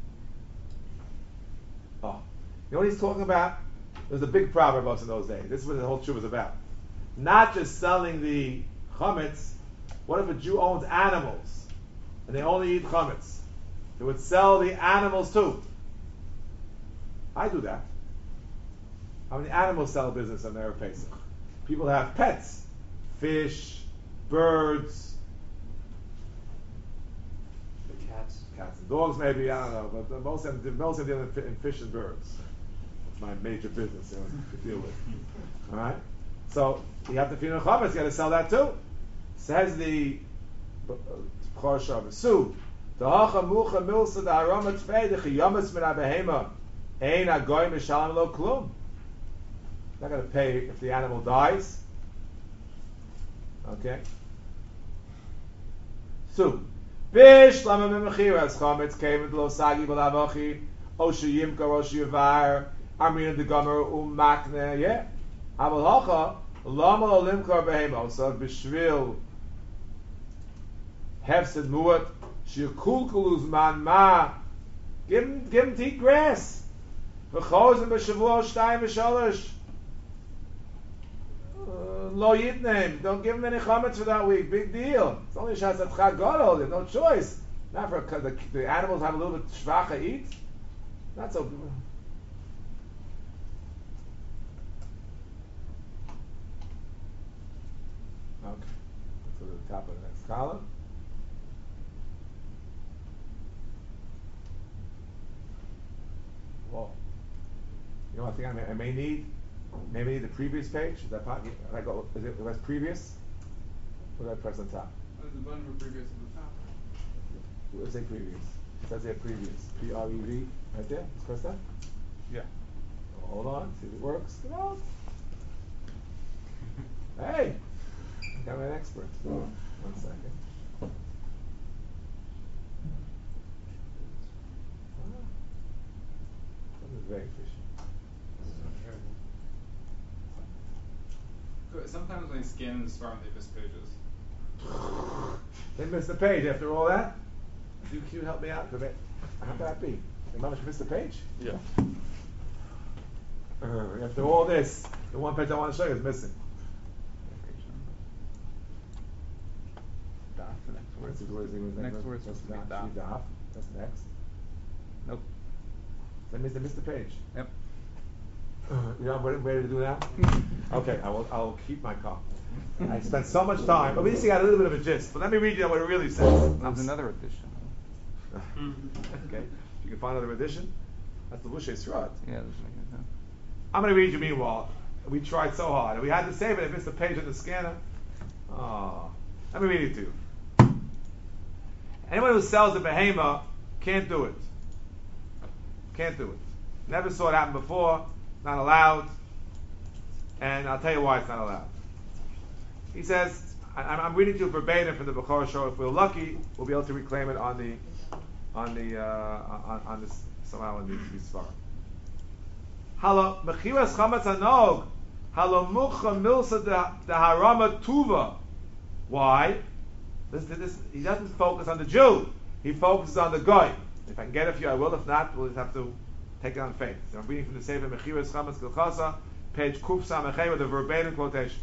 Oh. You know what he's talking about? There was a big problem about us in those days. This is what the whole truth was about. Not just selling the chametz. What if a Jew owns animals and they only eat chametz? They would sell the animals too. I do that. How many animals sell business on Erev Pesach? People have pets, fish, birds, Cats. cats and dogs, maybe, I don't know, but most of them, most of them deal in, in fish and birds. It's my major business you know, to deal with. All right, so you have to feed on chametz. You got to sell that too. Says the Chosha of Su. The hacha mucha milsa the aroma tfei the chiyamas min abehema ein agoy mishalam lo klum. Not going to pay if the animal dies. Okay. So. Bish lama memachiras chametz came into lo sagi b'lavachi oshu yimka oshu yavar armin de gomer umakne yeah aval hacha lama lo limkar behemo so b'shvil hefsed muat shikulkuluz man ma give him give him to eat grass v'chozen b'shavua shtayim v'shalosh Lo Yitnem. Don't give him any chametz for that week. Big deal. It's only Shas at Chag Gadol. There's no choice. Not for the, the animals have a little bit shvacha eat. Not so. Okay. Let's go to the top of the next column. Whoa. You know what I think I may, I may need? Maybe need the previous page. Is that part? I go. Is it was previous? What did I press on top? There's a button for previous at the top. What does it say previous? It says there previous. P R E V. Right there. Let's press that. Yeah. Oh, hold on. See if it works. Come on. Hey. I'm an expert. One second. Ah. This is very efficient. Sometimes when I scan the Sparm, they miss pages. They missed the page after all that? You can you help me out? They, how can that be? They must missed the page? Yeah. Uh, after all this, the one page I want to show you is missing. Daf, the next word. Where's the word? Where's the Next word? word is That's supposed to be not daf. daf. That's next. Nope. They missed, they missed the page. Yep. Uh, you know, what I'm ready to do now? Okay, I will. I will keep my car. I spent so much time. At least you got a little bit of a gist. But let me read you what it really says. There's another edition. Okay, you can find another edition. That's the Bushay Srod. Yeah, there's like a, I'm going to read you. Meanwhile, we tried so hard. We had to save it. I missed the page on the scanner. Oh, let me read it to you. Anyone who sells a behema can't do it. Can't do it. Never saw it happen before. Not allowed. And I'll tell you why it's not allowed. He says, I, I'm reading to you verbatim from the Bukhara show. If we're lucky, we'll be able to reclaim it on the, on the, uh, on, on this somehow in the Svarim. Halo mechiras chametz hanog, halo mucha milsa de harama tuva. Why? This, this, he doesn't focus on the Jew. He focuses on the guy. If I can get it for you, I will. If not, we'll just have to take it on faith. So I'm reading from the Sefer Mechiras Chametz Gilchasa, page Kuf Samachay, with a verbatim quotation.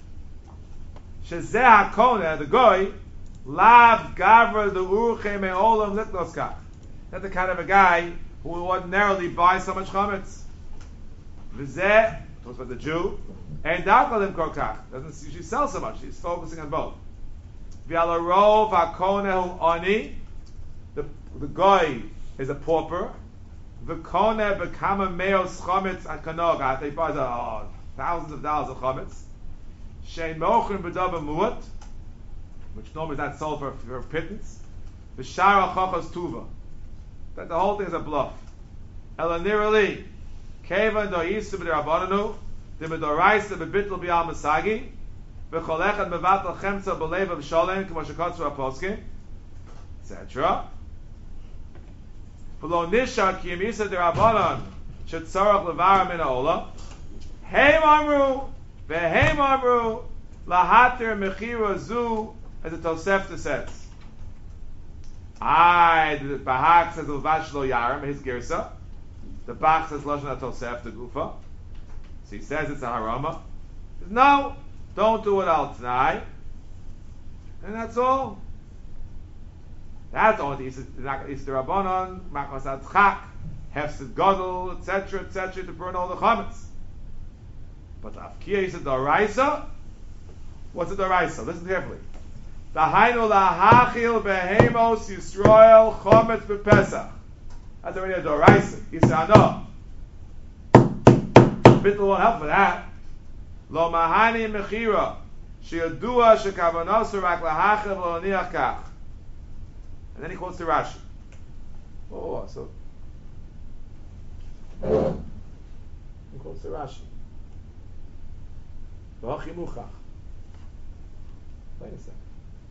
Shezeh HaKoneh, the guy, lav gavra the uruche me'olam litnoskach. That's the kind of a guy who would ordinarily buy so much chametz. V'zeh, talks about the Jew, and dakalim korkach, doesn't usually sell so much. He's focusing on both. V'alarov HaKoneh hu ani, the the guy is a pauper. V'koneh b'kama meos chametz akanog. He buys uh, thousands of dollars of chametz. Shein mochrim b'davar muat, which normally is not sold for, for pittance. V'shara chachas tuva. That the whole thing is a bluff. Elanirali, kevan do yisu b'derabbananu, d'medoraisa b'bitl b'al masagi, v'cholechat mevatel chemtza b'lev v'sholem, k'mo shekotzu aposkim, et cetera. V'lo nisha ki yimisa d'rabbanan shetzarach levar min ha'olam, heim amru, v'heim amru, lahater mechira zu, as the Tosefta says. I, the Bahak says Uvash lo yarim, his girsa. The Bach says Lashon HaTosefta gufa. So he says it's a harama. He says, no, don't do it al t'nai. And that's all. That's all. He says, it's the Rabbanon, Machmas Adchak, Hefsid Gadol, et cetera, et cetera, to burn all the chametz. But the Afkiya, he said, the Raisa. What's the Raisa? Listen carefully. Dahainu lahachil behemos Yisrael chometz bepesach. That's already a doraisa. He said, no. Bittul won't help with that. Lo mahani mechira sheyadua shekavanosu rak lahachil v'loniach kach. And then he quotes the Rashi. Oh, so he quotes the Rashi. V'hachi muchach. Wait a second.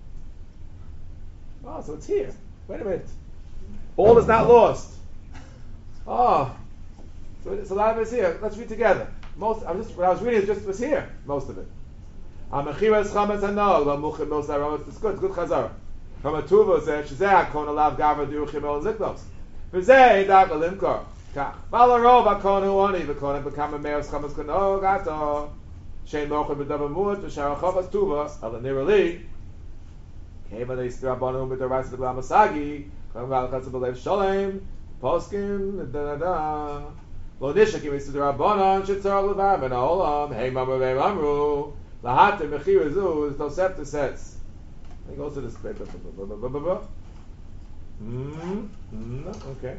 Oh, so it's here. Wait a minute. All is not lost. Oh, so, so a lot of it's here. Let's read together. Most, I'm just, what I was reading, it just was here. Most of it. Amechiras chametz hanog, lamuchim mils aromas. It's good. It's good chazara. From a tuva says, "Shezeh hakon alav gavra diuchim el ziknos." V'zeh dag alimkor. Kach. Valarov hakon huani v'konem bekam meos chametz kanog ato. Shein mocher b'davar mu'at v'sharachavas tuva al nirali. Came on the Rabbanon with the rice of the Masagi. Come out of the belief Shalem. Poskim da da da. Lo nisha came to the Rabbanon. Shetzar levav and olam. Hey mama vei mamru. Lahat mechir zu is Tosefta says. He goes to this paper. Mm, okay.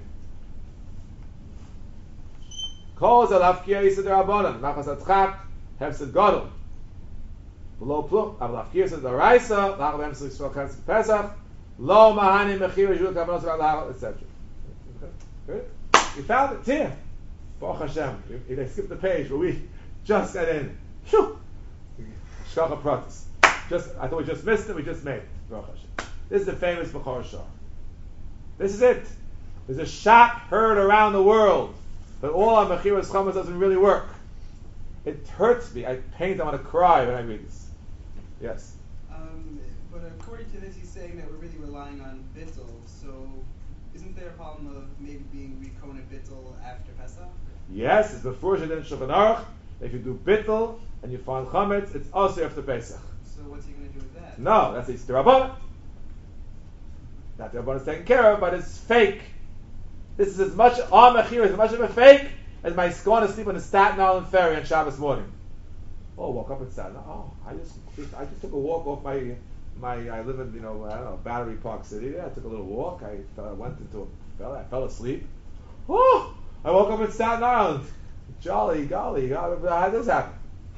Calls alafkia is the Rabbanon. Machas atchak hefsed gadol. Below plum, Avlafkir says the Raisa, Lachem Emsel Yisrael Kanz Pesach, Lo Mahani Mechir Yishul Kavanos Ra'al et cetera. Good. You found it. It's here. Baruch Hashem. You, they skipped the page, but we just got in. Phew. Shkacha Pratis. Just, I thought we just missed it. We just made it. Baruch Hashem. This is the famous Bechor Shar. This is it. There's a shot heard around the world, but all our Mechiras Chametz doesn't really work. It hurts me. I pain. I want to cry when I read this. Yes. Um, but according to this, he's saying that we're really relying on bittul. So, isn't there a problem of maybe being rekona bittul after Pesach? Yes, it's before Shadin Shulchan Aruch. If you do bittul and you find chametz, it's also after Pesach. So, what's he going to do with that? No, that's it's the Rabbanan. That the Rabbanan is taken care of, but it's fake. This is as much our mechir, as much of a fake as my going to sleep on the Staten Island ferry on Shabbos morning. Oh, woke up in Staten Island. Oh, I just, I just took a walk off my, my. I live in, you know, I don't know, Battery Park City. Yeah, I took a little walk. I, fell, I went into a, fell, I fell asleep. Oh, I woke up in Staten Island. Jolly golly, how did this happen?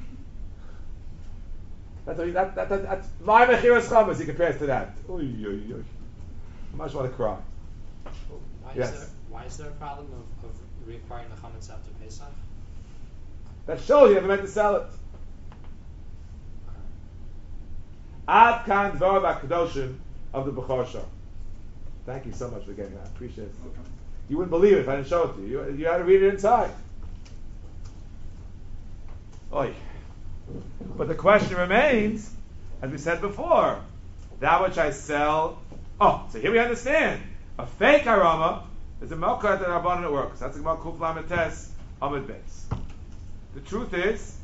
That's that, that, that, that's my mechiras chametz. He compares to that. Oy, oy, oy. I might want to cry. Why Yes. is there why is there a problem of, of requiring the chametz after Pesach? That shows you never meant to sell it. Ad kan dvar b'kadoshim of the Bechor Shar. Thank you so much for getting that. I appreciate it. You wouldn't believe it if I didn't show it to you. You, you had to read it inside. Oy. But the question remains, as we said before, that which I sell. Oh, so here we understand. A fake aroma is a melka that Rabbanan it works. That's a Gemara Kuf Lamed Tes Amud Beis. The truth is,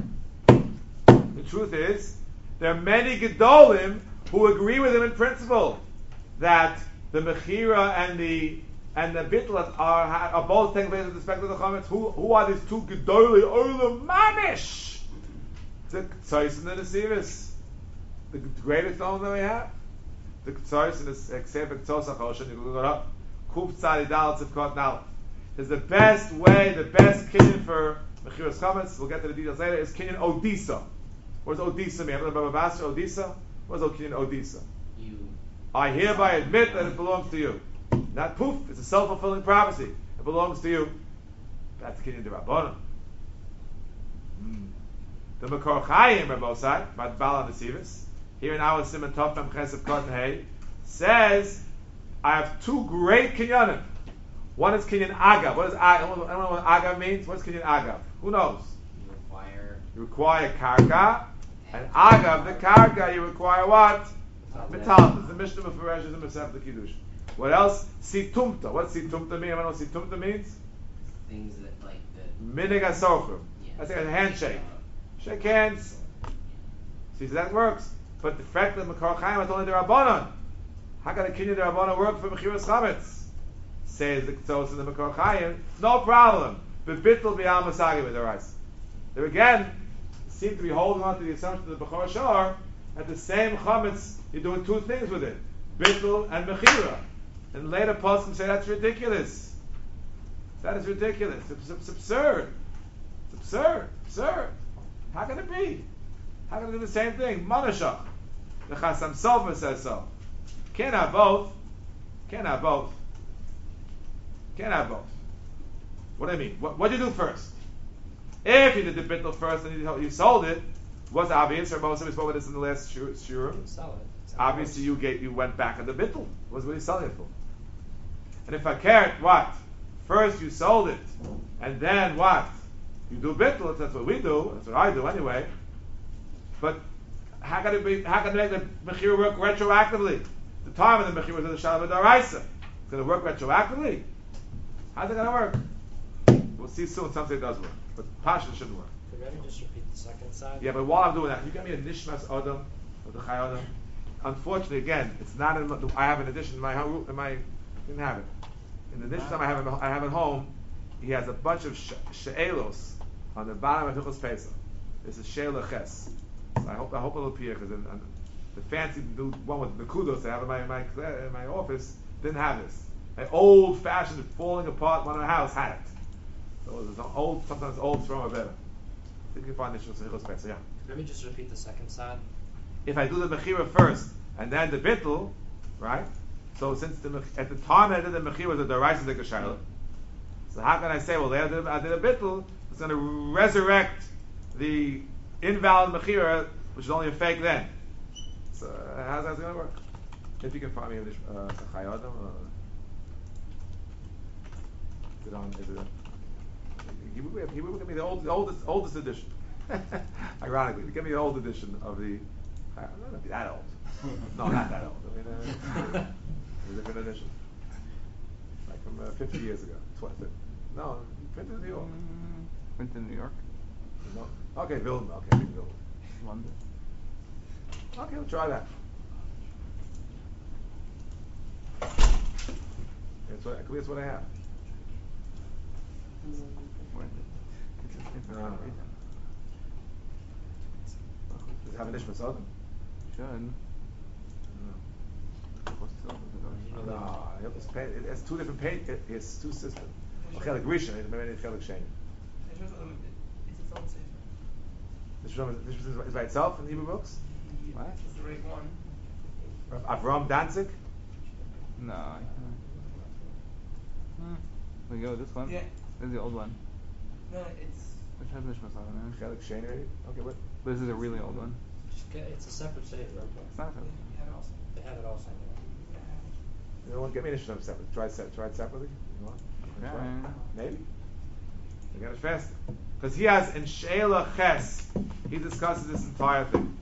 the truth is, there are many Gedolim who agree with him in principle that the Mechira and the and the Bittul are, are both taking place with respect to the Chametz. Who who are these two Gedolei Olam Mamish? The Ktsois and the Nesiris, the greatest Olam that we have. The Ktsois and the Kseva Ktsos HaChoshen. You can go up. Kuf Tzadi Dal Tzivkot Nal. Is the best way, the best kinyan for Mechiras Chametz. We'll get to the details later. Is kinyan Odisa. What does Odisa mean? Remember Baba Basra, Odisa? What does kinyan Odisa? You. I hereby admit that it belongs to you. Not poof, it's a self-fulfilling prophecy. It belongs to you. That's kinyan de Rabbanan. Mm. The Makor Chayim Rabbosai, Bad Bala Nesivis, here in our Simon Tov Mem Chesed Kotten Hay, says, I have two great kinyanim. One is kinyan Agav. What does Agav? I don't know what Agav means. What's kinyan Agav? Who knows? You require. You require karka, and Agav, the karka, you require what? Metaltas. The Mishnah Meferesh is in Masechet Kiddush. What else? Situmta. What does situmta mean? I don't know what situmta means. Things that like the. Minig asochim. Yeah. That's like a handshake. Shake hands. See, so that works. But the fact that Makar Chaim is only the Rabbanon. How can the kinyan the Rabbanon work for Mechiras Chametz? Says the Ktsos and the Makar Chaim. No problem. But bittul bi'al masagi with the rice. There again, seem to be holding on to the assumption of the Bechor Shar that the same chametz, you're doing two things with it. Bittul and Mechira. And later poskim say that's ridiculous. That is ridiculous. It's, it's absurd. It's absurd. Absurd. How can it be? How can it do the same thing? Manashach. The Chasam Sofer says so. Can't have both. Can't have both. Can't have both. What do I mean? What do you do first? If you did the bittul first and you, you sold it, what's obvious? Or most of us spoke about this in the last shur. You sell it. It's Obviously, you gave, you went back on the bittul. What's what are you selling it for? And if I cared, what? First you sold it, and then what? You do bittul. That's what we do. That's what I do anyway. But how can it be? How can it make the mechira work retroactively? The time of the mechira was in the shalom daraisa. It's going to work retroactively. How's it going to work? We'll see soon. Some say it does work, but passion shouldn't work. Could Rebbe just repeat the second side? Yeah, but while I'm doing that, can you get me a Nishmas Adam of the Chai Adam? Unfortunately, again, it's not in. I have an edition in my home. In my didn't have it. In the Nishmas I have, I have at home. He has a bunch of she'elos on the bottom of Hilchos Pesach. This is she'ela ches. So I hope I hope it'll appear because the fancy new one with the kudos I have in my in my in my office didn't have this. An old fashioned falling apart one of the house had it. So it was an old, sometimes old from a better. You can find Nishmas Hilchos Pesach. Yeah. Let me just repeat the second side. If I do the mechira first and then the bittul, right? So since the at the time I did the mechira was a deraisa de geshayla, so how can I say, well, I did, I did a bittul, it's going to resurrect the invalid mechira, which is only a fake then. So uh, how's that going to work? If you can find me a uh, Chai Adam, uh, is it on? Is it? He would, he would give me the old, oldest oldest edition. Ironically, give me the old edition of the. I don't know, that old. No, not that old. I mean, uh, a different edition, like from uh, fifty years ago. twenty, no, printed in New York. Printed in New York. No. Okay, Vilna. Okay, big Vilna. London. Okay, we'll try that. That's what. That's what I have. Where is it? It's a different No, no, no. copy. Does it have an Ishmael Sodom? Should. What's the other? No, it was pay, it has two different pay. It, it's two systems. Chelik Rishon, maybe it's Chelik Sheni. It's its own sefer. This one is, this is by itself in Hebrew books. What? It's the right one. Avram Danzig. No. I can't. Hmm. We go with this one. Yeah. This is the old one. No, it's. Which has Nishmas on it? Chelik Sheni. Okay, what? This is a really old one. Just get, it's a separate sefer. It's not. You have it also. They have it also. You know what? Get me an Ishmael separate. Try it. se- Try it separately. You want? Okay. Try it? Maybe. You got it fast. Because he has in Sheila Ches, he discusses this entire thing.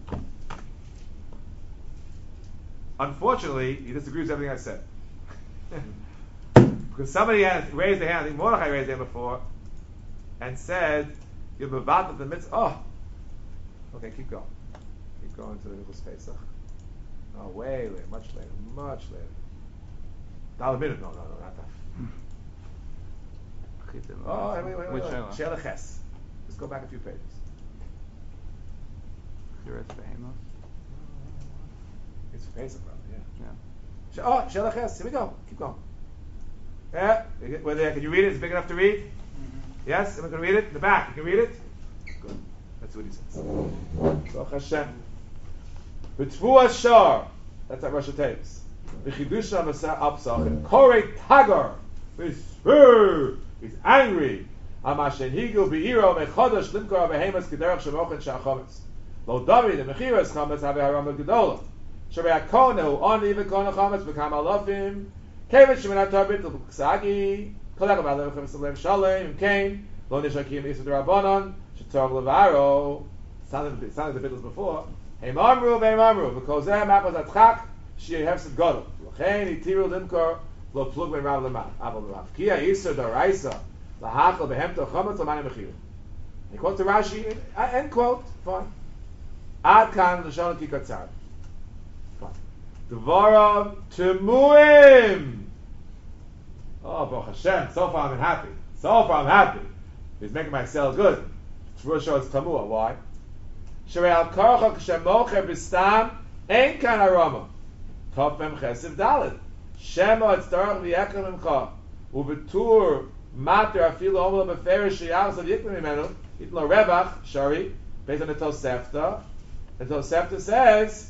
Unfortunately, he disagrees with everything I said. Because somebody has raised their hand, I think Mordechai raised their hand before, and said, you're mevat of the mitzvah. Oh! Okay, keep going. Keep going to the Hilchos Pesach. Oh, way later, much later, much later. Dollar minute, no, no, no, not that. Oh, wait, wait, wait, Which wait. Sheila? Sheila Ches. Let's go back a few pages. Kiras Behemoth. It's Pesach, brother, yeah. Yeah. Oh, Sheila Ches, here we go. Keep going. Yeah, where there? Can you read it? Is it big enough to read? Mm-hmm. Yes? Am I going to read it? In the back, you can read it? Good. That's what he says. So Hashem. B'tvu Ashar. That's at Rosh Hashanah. B'chidusha Masah Absach. Korei Tagar. V'sfur. He's angry. Amashen Higu Be'iro Mechodosh Limkor Behemas Kederach Shemochen Shachometz. Lo David the Mechiras Chometz Have Harama Gedola. Shabei Hakonu Oni V'Konu Chometz B'Kam Alofim. Kevin Shemin HaTarbit L'Ksagi. Kolech Amalem Chometz L'Lev Shalem. Kain. Lo Nishakim Yisud Rabbanon. Shetov Levaro. Sounded like the Beatles before. Heim Amru Veim Amru. Because Zeh Mapaz Atchak. She Hefset Godel. L'chein Itiru Limkor. Lo Plug Ben Rav Lemad. Aval Lemad. Kia Yisud Daraisa. Lahachal behemto chometz l'mayim mechira. He quotes the Rashi, uh, end quote, fine. Ad kan l'shon kikatzad. Fine. Dvorav temuim. Oh, Baruch Hashem, so far I'm happy. So far I'm happy. He's making my sales good. Shvur shows tamua. Why? Sherei al karcha k'shemocher b'stam ein kan aroma. Tov mem chesiv daled. Shema etzdarach v'yekam imcha. Ubetur mater afilu omla beferish sheyavos of yiklim imenu. Itlo rebach, shari, based on the Tosefta. The Tosefta says,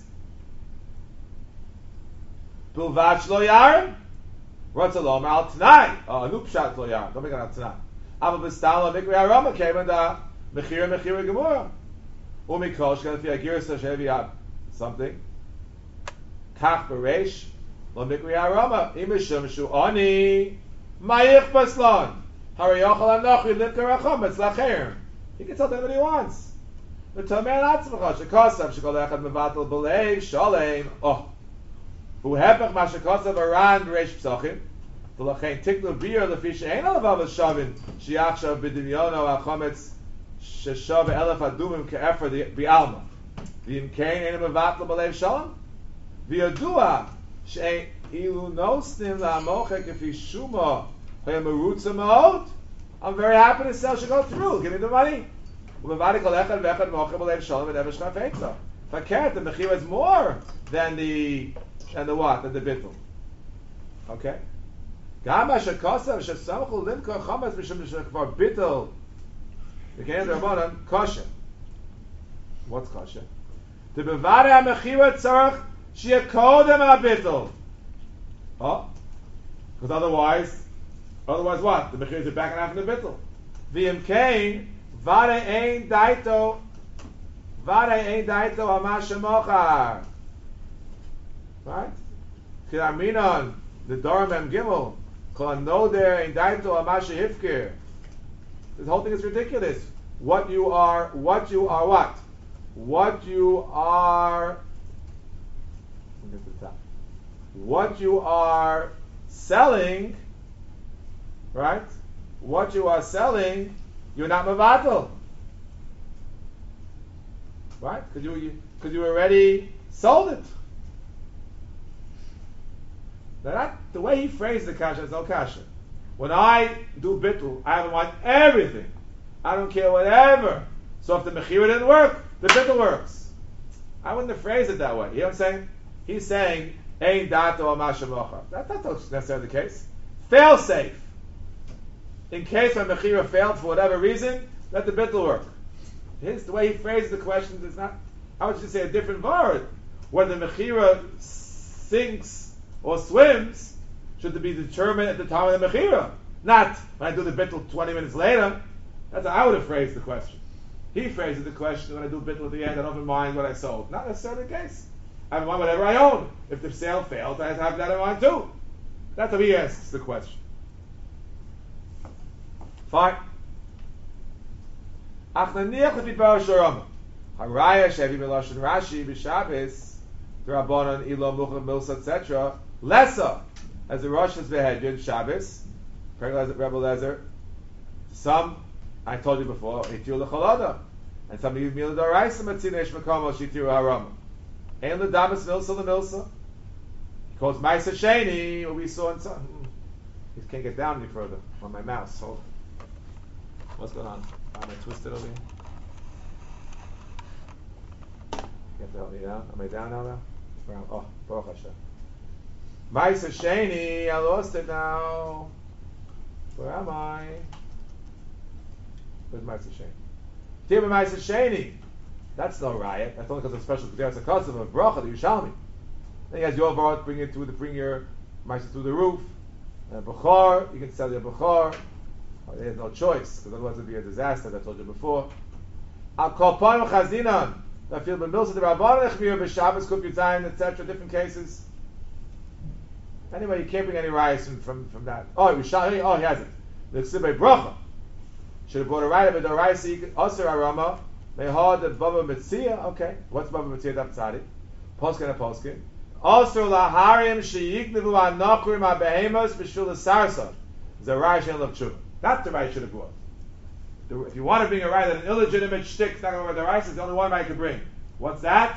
Bilvat shlo yarim. Ratzalom al tonight. Oh, anupshat lo yarim. Don't make it out tonight. Ava b'stala mikri arama came in the mechira mechira gemura. Umikol shkan fi agirsa shevi something. Kach bereish lo mikri arama imishum shu ani ma'ich baslan harayachal anochi limkar achometz lacherim. He can tell them what he wants. The Tomer atzmacha shekasav shekol echad mevatel b'lei shalem. Oh. Who hepech mashakasav aran b'reish psachim. V'lachein tiknu bir lefi she'en alavav shavin shiachshav b'dimyono achometz sheshav elef adumim ke'efer bi'alma. V'im kein ein mevatl b'lev shalom. V'yadua she'ein ilu nosnim la'amochek if yishuma ha'yamarutza ma'ot. I'm very happy the sale should go through. Give me the money. U'mevadi kol echad v'echad mochek b'lev shalom v'never shchafetza. If I can't, the mechira is more than the than the what? Than the bittul. Okay. Gama shekosav shesamchu limka chametz mishum shekvar bittul. The Kein Rabbanan kosher. What's kosher? The bevare ha-mechira tzarech sheyakodem ha-bittul. Oh, because otherwise, otherwise what? The mechira is back and half in the bittul. V'im kein vare ein daito vare ein daito hamash mochar. Right? Kiraminon the Doram Mem Gimel kol no there ein daito hamash hifkir. This whole thing is ridiculous. What you are, what you are, what? What you are. Let me get to the top. What you are selling, right? What you are selling, you're not mevatel, right? Because you, because you, you already sold it. Now that, the way he phrased the kasha is no kasha. When I do bittul, I want everything. I don't care whatever. So if the mechira didn't work, the bittul works. I wouldn't have phrased it that way. You know what I'm saying? He's saying, Ein dato amasha mocha. That's not necessarily the case. Fail safe. In case my mechira failed for whatever reason, let the bittul work. His, the way he phrases the question is not, I would just say a different word. Whether the mechira sinks or swims, should be determined at the time of the mechira, not when I do the bittul twenty minutes later. That's how I would have phrased the question. He phrases the question when I do bittul at the end. I don't even mind what I sold. Not necessarily the case. I have in mind whatever I own. If the sale failed, I have that in mind too. That's how he asks the question. Fine. Ach naniach l'pidbar shorama. Haraya shevi meloshen Rashi b'Shabbos d'Rabbanan ilo muchah milsa et cetera. Lesser. As the Rosh has beheaded Shabbos, Rebbe Lezer, some, I told you before, Hitiu L'cholada, and some give Mila D'Oraisa Matzinesh Makomo Shitiru Harama. Ein L'damas Milsa L'Milsa. He calls Maisa Sheni, what we saw in some. He can't get down any further on my mouse. Hold. What's going on? Am I twisted over here? You have to help me down. Am I down now? now? Oh, Baruch Hashem. Maisa Sheni, I lost it now. Where am I? Where's Maisa Sheni? Tiba Maisa Sheni. That's no riot. That's only because of special. There's a custom of bracha, the Yerushalmi. Then you has your vart, bring it to the bring your Maisa through the roof. And a bechor, you can sell your bechor. Oh, there's no choice because otherwise it'd be a disaster. As I told you before. Al kolpanim chazinan. I feel the mills of the rabbanon echmir b'Shabbos kuf yudzayin, et cetera. Different cases. Anyway, you can't bring any rice from, from, from that. Oh, he shot, oh, he has it. The Ksibay Bracha. Should have brought a rice, but the rice, he could, Osir Arama, Mehad the Baba Mitzia. Okay, what's Baba Mitzia Daptzadi? Poskin and Poskin. Osir Laharim, Sheyiknivu Anakurim Abehemos, Bishul Sarsa. It's a rice and love tshuva. That's the rice should have brought. The, if you want to bring a rice, an illegitimate shtick, it's not going to work. The rice is the only one I could bring. What's that?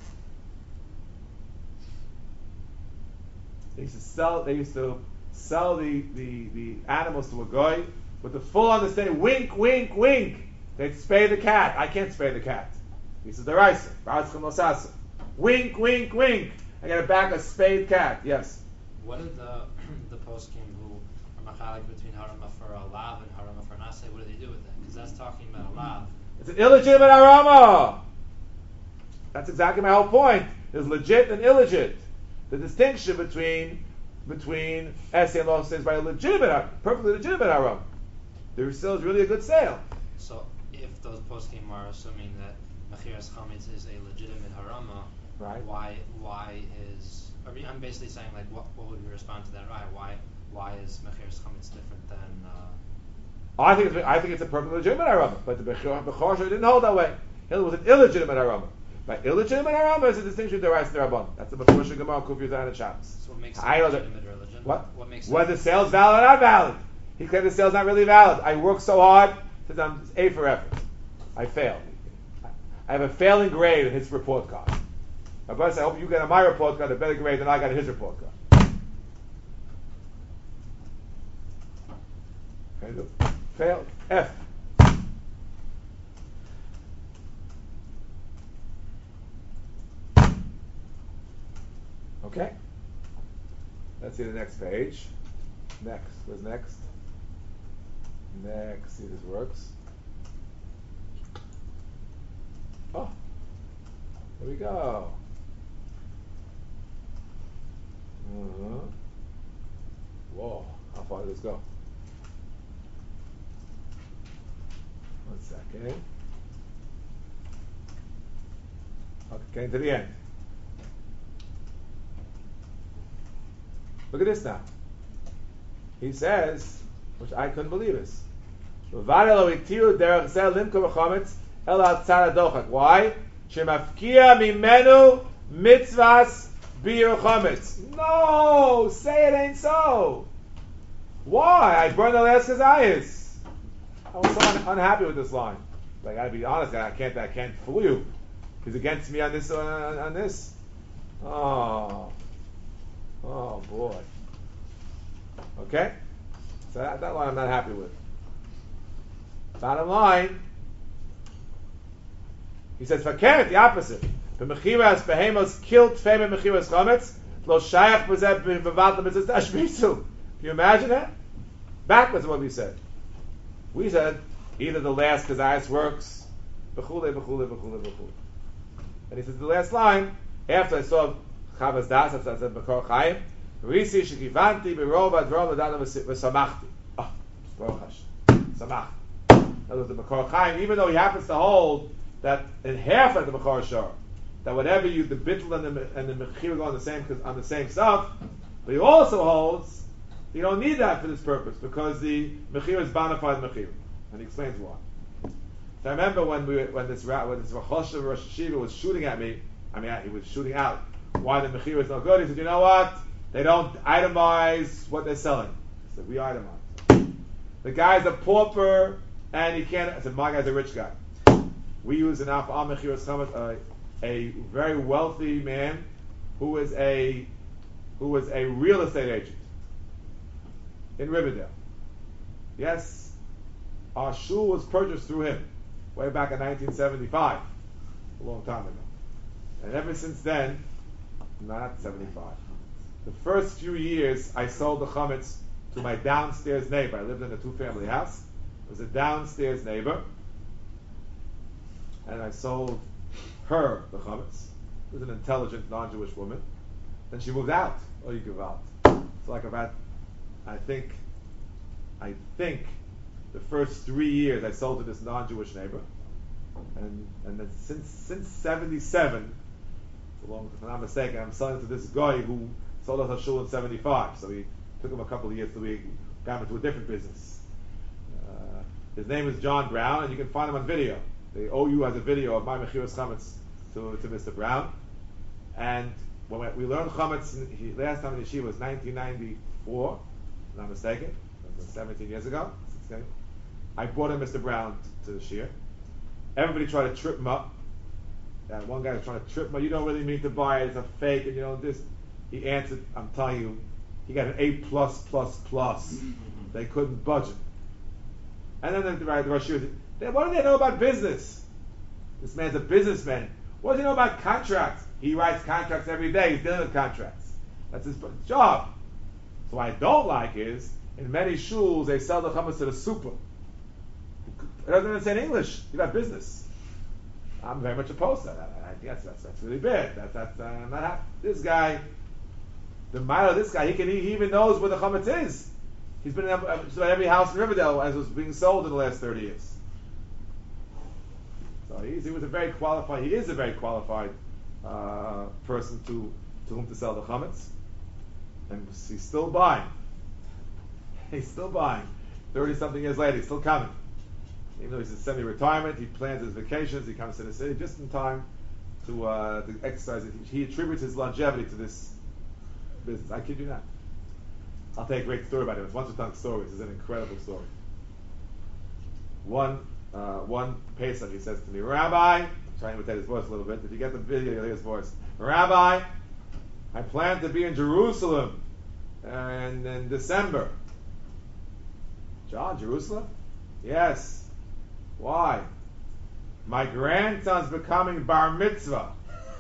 They used to sell. They used to sell the, the, the animals to a guy with the full understanding. Wink, wink, wink. They'd spay the cat. I can't spay the cat. He says the rice. Wink, wink, wink. I got to back a spayed cat. Yes. What did the the post came who are machalik between harama for a lav and harama for naseh? What do they do with that? Because that's talking about a lav. It's an illegitimate harama. That's exactly my whole point. There's legit and illegit. The distinction between between essay and law says by a legitimate, perfectly legitimate haram. There still is really a good sale. So if those poskim are assuming that mechiras chametz is a legitimate harama, right? Why why is I mean, I'm basically saying like what what would we respond to that? Right? Why why is mechiras chametz different than? Uh, I think it's I think it's a perfectly legitimate harama, but the bechor didn't hold that way. It was an illegitimate harama. By illegitimate harama is a distinction between the rice and the rabban. That's the Mefurish Gemara Kuf Yudzayin and Shabbos. So what makes it legitimate religion? What? What makes it? Whether the sale's valid or not valid. He claimed the sale's not really valid. I work so hard, says I'm A for effort. I failed. I have a failing grade in his report card. My brother said, I hope you get on my report card a better grade than I got in his report card. Okay, failed. F. Okay? Let's see the next page. Next. Where's next? Next. See if this works. Oh. There we go. Uh-huh. Whoa. How far did this go? One second. Okay, came to the end. Look at this now. He says, which I couldn't believe this. Why? Shemafkia mimenu mitzvahs bir chametz. No, say it ain't so. Why? I burned the last kazayas. I was so un- unhappy with this line. Like, I gotta be honest, I can't, I can't fool you. He's against me on this, uh, on this. Oh. Oh boy. Okay? So that, that line I'm not happy with. Bottom line, he says, "Fakir, the opposite. The mechiras behemos killed fame mechiras chametz lo shayach b'zeh b'vad l'mitzvah tashmisu." Can you imagine that? Backwards of what we said. We said either the last kazayas works, b'chule b'chule b'chule b'chule. And he says the last line after I saw Chavas Das, I said Makor Chaim, Risi shekivanti b'rov adrom l'dana v'samachti. Oh, Baruch Hashem, samachti. In other words, the Makor Chaim, even though he happens to hold that in half of the Makor Shor, that whatever you, the bittul and the and the mechira go on the same on the same stuff, but he also holds you don't need that for this purpose because the mechira is bona fide mechira, and he explains why. So I remember when we when this when this Rosh Hashiva was shooting at me, I mean he was shooting out why the mechira is not good. He said, you know what? They don't itemize what they're selling. I said, we itemize. The guy's a pauper and he can't. I said, my guy's a rich guy. We use an Alpha Al Mechiras Chametz, a, a very wealthy man who was a who was a real estate agent in Riverdale. Yes, our shul was purchased through him way back in nineteen seventy-five, a long time ago. And ever since then, not seventy-five. The first few years, I sold the chametz to my downstairs neighbor. I lived in a two-family house. It was a downstairs neighbor. And I sold her the chametz. She was an intelligent, non-Jewish woman. Then she moved out. Oh, you give out. It's like about, I think, I think, the first three years I sold to this non-Jewish neighbor. And and then since since seventy-seven, so long, if I'm not mistaken, I'm selling to this guy who sold us a shul in seventy-five. So he took him a couple of years till we got him into a different business. Uh, his name is John Brown, and you can find him on video. The O U has a video of my Mechiras Chametz to, to Mister Brown. And when we, we learned Chametz, he, last time in Yeshiva was nineteen ninety-four, if I'm not mistaken. That was seventeen years ago. sixteen. I brought in Mister Brown to the Shir. Everybody tried to trip him up. And one guy was trying to trip him up. You don't really mean to buy it. It's a fake. And you know this. He answered, I'm telling you, he got an A plus plus plus. They couldn't budge him. And then the, the Rosh Hashiva said, what do they know about business? This man's a businessman. What does he know about contracts? He writes contracts every day. He's dealing with contracts. That's his job. So what I don't like is, in many shuls, they sell the chametz to the super. It doesn't understand English. You got business. I'm very much opposed to that. I, I guess that's that's really bad. That that's uh, not happy. This guy, the mile of this guy, he can he, he even knows where the chametz is. He's been in uh, just about every house in Riverdale as was being sold in the last thirty years. So he's, he was a very qualified. He is a very qualified uh, person to to whom to sell the chametz, and he's still buying. He's still buying. Thirty something years later, he's still coming. Even though he's in semi-retirement, he plans his vacations. He comes to the city just in time to uh, to exercise it. He attributes his longevity to this business. I kid you not. I'll tell you a great story about him. It's once a tongue story. This is an incredible story. One uh, one Pesach, he says to me, Rabbi, I'm trying to imitate his voice a little bit. If you get the video, you'll hear his voice. Rabbi, I plan to be in Jerusalem and in December. John, Jerusalem? Yes. Why? My grandson's becoming bar mitzvah.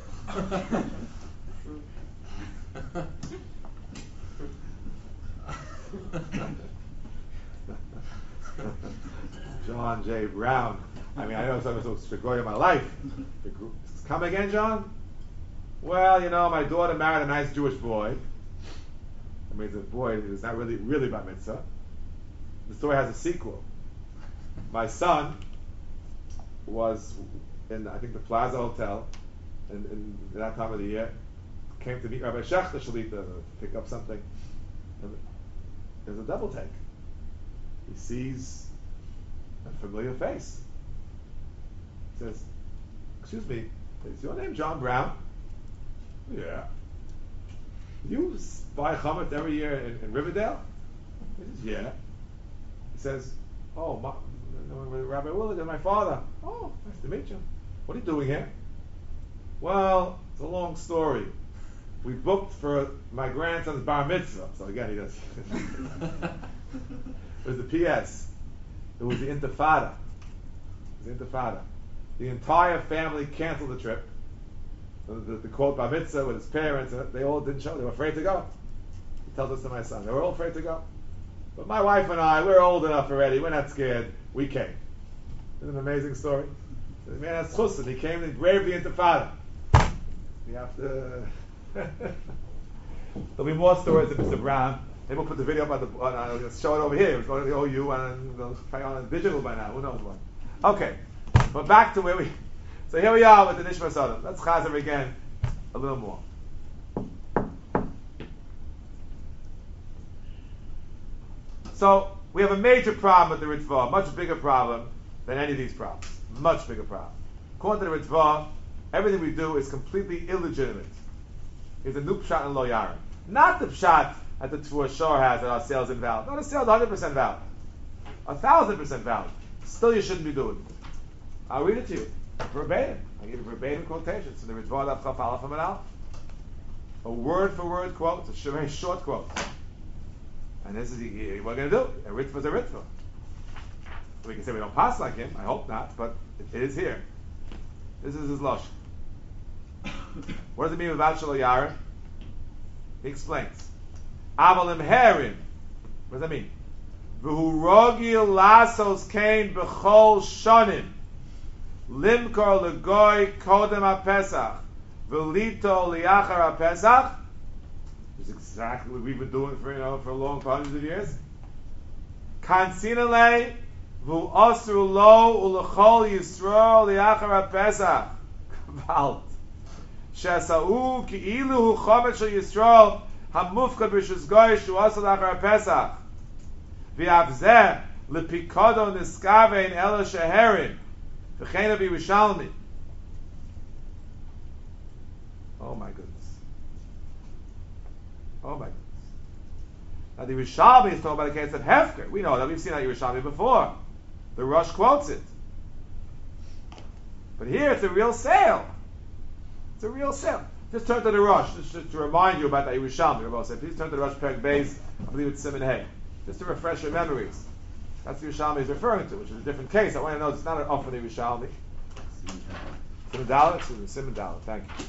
John J. Brown. I mean, I know something so Chicago in my life. Come again, John? Well, you know, my daughter married a nice Jewish boy. I mean, the boy who's not really, really bar mitzvah. The story has a sequel. My son was in, I think, the Plaza Hotel in, in that time of the year. Came to meet Rabbi Shechter Shalita to pick up something. And there's a double take. He sees a familiar face. He says, "Excuse me, is your name John Brown?" "Yeah." "You buy chametz every year in, in Riverdale?" He says, "Yeah." He says, "Oh, my, Rabbi Willard and my father." "Oh, nice to meet you. What are you doing here?" "Well, it's a long story. We booked for my grandson's bar mitzvah." So again, he does. It was the P S. It was the Intifada. It was the Intifada. The entire family canceled the trip. The, the, the quote bar mitzvah with his parents, uh, they all didn't show. They were afraid to go. He tells this to my son. They were all afraid to go. But my wife and I, we're old enough already. We're not scared. We came. Isn't it an amazing story? So the man has chused. He came and braved the Intifada. You have to... There'll be more stories of Mister Brown. Maybe we'll put the video up on the, on, uh, show it over here. It's going to the O U and they'll probably on digital by now. Who knows what? Okay. But back to where we, so here we are with the Nishmas Adam. Let's chazer again a little more. So, we have a major problem with the Ritva, a much bigger problem than any of these problems. Much bigger problem. According to the Ritva, everything we do is completely illegitimate. It's a new pshat and lo yarim. Not the pshat that the Tfuah Shor has that our sale is invalid. No, the sale is one hundred percent valid. A thousand percent valid. Still you shouldn't be doing it. I'll read it to you. Verbatim. I give you verbatim quotations from the Ritva Daf Chaf Aleph Amud Aleph. A word for word quote. It's a very short quote. And this is what we're going to do. A ritva is a ritva. We can say we don't pass like him. I hope not, but it is here. This is his lush. What does it mean with Shelo Yarim? He explains. Avalim herin. What does that mean? V'hu rogil lasos kain b'chol shonim limkor legoy kodem ha-pesach v'lito liachar ha-pesach. It's exactly what we've been doing for, you know, for a long, for hundreds of years. Kansinale v'u osru lo u'lechol yisrael liachar ha-pesach. Kavalt. Shesa'u ki'ilu hu chomet shel yisrael hamufkad b'shizgoy shu osru liachar ha-pesach. V'avzeh lepikodo niskavein ela sheherin v'chein b'Yerushalmi. Oh my goodness. Oh my goodness. Now the Yerushalmi is talking about the case of Hefker. We know that. We've seen that Yerushalmi before. The Rosh quotes it. But here it's a real sale. It's a real sale. Just turn to the Rosh, just, just to remind you about that Yerushalmi. Rabbi said, please turn to the Rosh Perek Beis, I believe it's Siman Hay. Just to refresh your memories. That's what Yerushalmi is referring to, which is a different case. I want to know it's not an offer to Yerushalmi. Siman Dalet? Siman Dalet, thank you.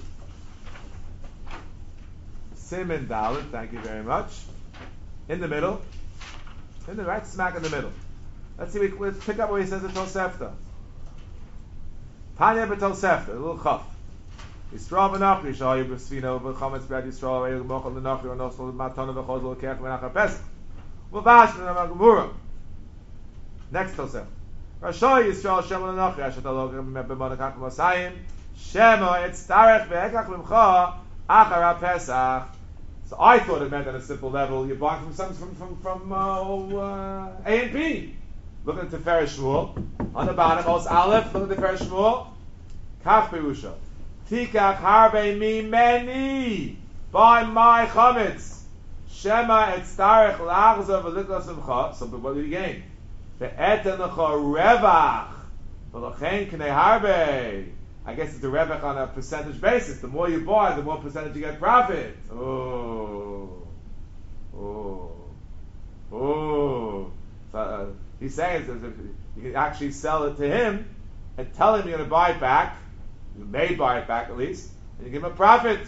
Siman Dalet, thank you very much. In the middle. In the right smack in the middle. Let's see, we, let's pick up where he says the Tosefta. Tanya b'Tosefta, a little chaf. Yisrael v'nachri, shal yibrisvino, v'chametz b'ad Yisrael, v'yil mochel v'nachri, v'nosol v'matona v'chozol v'kech v'nachar pesach. V'vash v'namagmura. Next Tosefta. Rashoy Yisrael Shema v'nachri, asher talogim b'monakach v'masayim, Shema etztarech v'ekach v'mcha, achar pesach. So I thought it meant on a simple level, you're buying from some from from from uh, uh, A and B. Look at the Tiferes Shmuel on the bottom, Os Aleph. Look at the Tiferes Shmuel. Kaf Perusha. Tikach harbe mi meni. Buy my chametz. Shema etztarech lachzav v'liklas v'cha. So what do you gain? Ve'eten lecha revach V'lochein k'nei harbe. I guess it's a revach on a percentage basis. The more you buy, the more percentage you get profit. Oh, oh, oh. So uh, he's saying that you can actually sell it to him and tell him you're going to buy it back. You may buy it back at least, and you give him a profit.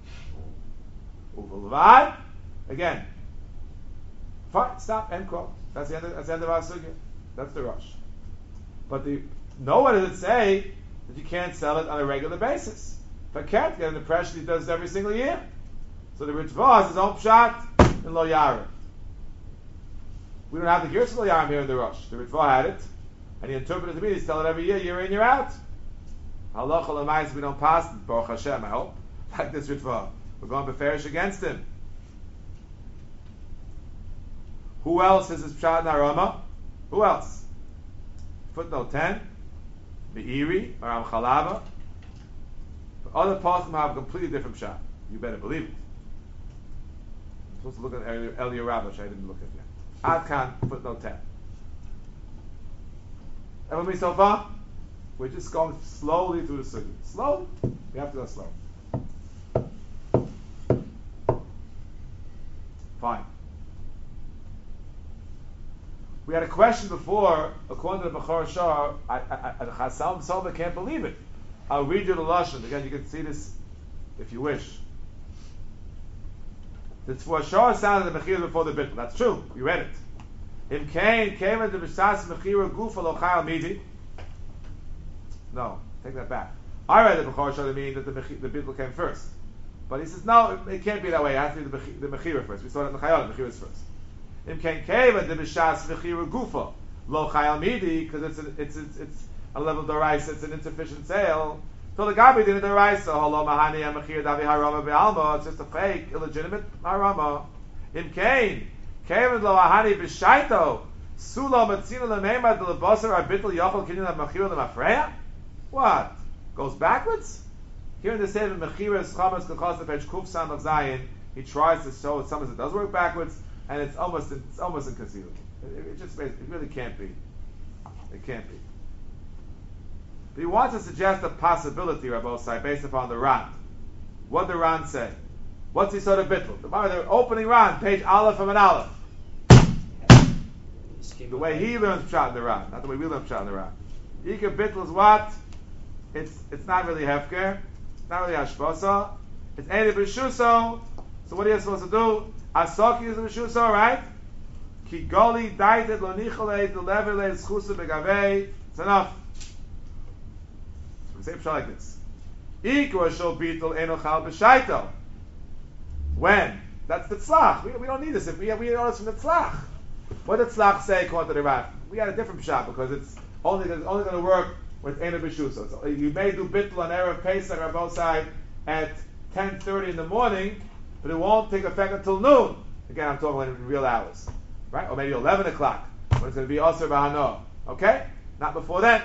Uvalvad. Again. Fine, stop, end quote. That's the end of, that's the end of our sugya. That's the rush. But the, nowhere does it say that you can't sell it on a regular basis. If I can't get an impression, he does it every single year. So the Ritva has his own pshat in Lo Yarim. We don't have the Gersa Lo Yarim here in the rush. The Ritva had it, and he interpreted it to me, he's telling it every year, year in, year out. Halacha l'mayis, we don't pass, Baruch Hashem, I hope, like this Ritva. We're going beferish against him. Who else is his pshat in Arama? Who else? Footnote ten. Meiri or Amchalava. The other parts have a completely different pshat. You better believe it. I'm supposed to look at Eliyahu Rabbah, which I didn't look at yet. Ad Khan, footnote ten. Everybody so far? We're just going slowly through the sugi. Slowly. We have to go slow. Fine. We had a question before, according to the Bechor Shah, I, I, I, Chasam Soba can't believe it. I'll read you the Lashon. Again, you can see this if you wish. The Tzvua Shah sounded the Mechir before the Bittul. That's true. We read it. Im Kain came into B'shas Mechira Gufa Lochayal Midi. No, take that back. I read the Bechor Shah to mean that the, the Bittul came first. But he says, no, it, it can't be that way. It has to be the, the Mechira first. We saw it in the Chayal, the Mechira is first. Im Kain Keva de B'shas Mechira Gufa Lo Chayal Midi, because it's, it's, it's, it's a level of Doraisa, it's an insufficient sale. So the Gabi did the Doraisa, Holo Mahani Mechira Davi Harama Be'alma, it's just a fake, illegitimate Harama. Im Kain Keva Lo Mahani B'shaito, Sulo Matzina L'meima de L'bosar Arbitl Yochel Kinyan Mechira L'mafreya? What? Goes backwards? Here in the Sefer Mechira Chamas Kachas the page Kuf Samach Zayin, he tries to show it sometimes it does work backwards, and it's almost it's almost inconceivable. It, it just it really can't be. It can't be. But he wants to suggest a possibility, Rabbi Sai, based upon the Ran. What did the Ran say? What's he sort of bittul? The, the opening Ran, page Aleph from an Aleph. The way he learns Pshat in the Ran, not the way we learn Pshat in the Ran. Ika bittul is what? It's it's not really hefker, it's not really hashpasa. It's Eidi B'Shuso. So what are you supposed to do? Asoki is B'Shuso, right? Ki goli daitet lo nicholei delevele zchusa begavei. It's enough. So we say Pshat like this. Ikwa shol bitul enochal b'shaito. When? That's the tzlach. We, we don't need this. If we we know this from the tzlach. What did tzlach say according to the Rav? We had a different Pshat because it's only it's only going to work with Eina B'Shuso. So you may do bittul on Erev Pesach on both sides at ten thirty in the morning, but it won't take effect until noon. Again, I'm talking in real hours, right? Or maybe eleven o'clock when it's going to be Osir B'Hano. Okay, not before then.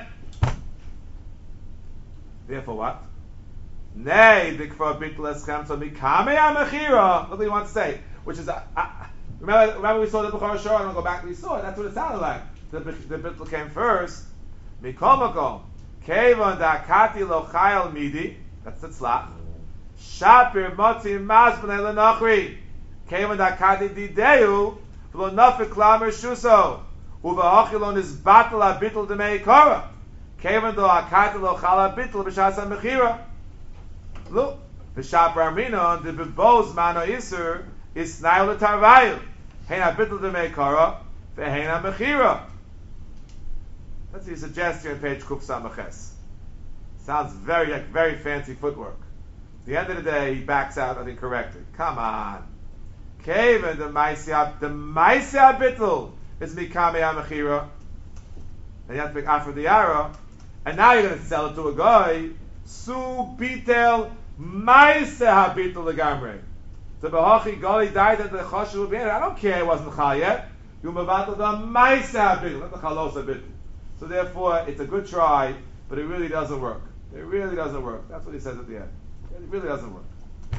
Therefore, what? Nay, dikvar bittul eschem so mikame amechira. Look what he wants to say, which is uh, uh, remember remember we saw the Bechor Shor. I'm going to go back. We saw it. That's what it sounded like. The the bittul came first. Mikomakom kevon dakati lo chayal midi. That's the tzlach. Shapir motzi masbnei lenachri. Kevon dakati dideu v'lo nafik klamer shuso uva'achilon is batal abitul demei kara. Kevon do akati lo chala bitul b'shas mechira. Look, the Shapir Armina the bebos mano iser is snail tarvayu. Heina bitul demei kara ve'heina mechira. Let's see a suggestion on page Kuf Samaches. Sounds very like very fancy footwork. At the end of the day, he backs out, I think, correctly. Come on. Kaven the Maisya the Maisya Bittul is Mikame Amachira. And you have to pick after the Yara. And now you're going to sell it to a guy. Su Bitel Maisya Bittul Legamre. The Bahachi Gali died at the Choshu will be in it. I don't care it wasn't Chal yet. You Mavatal the Maisya Bittul, not the Chalosa Bittul. So therefore, it's a good try, but it really doesn't work. It really doesn't work. That's what he says at the end. It really doesn't work.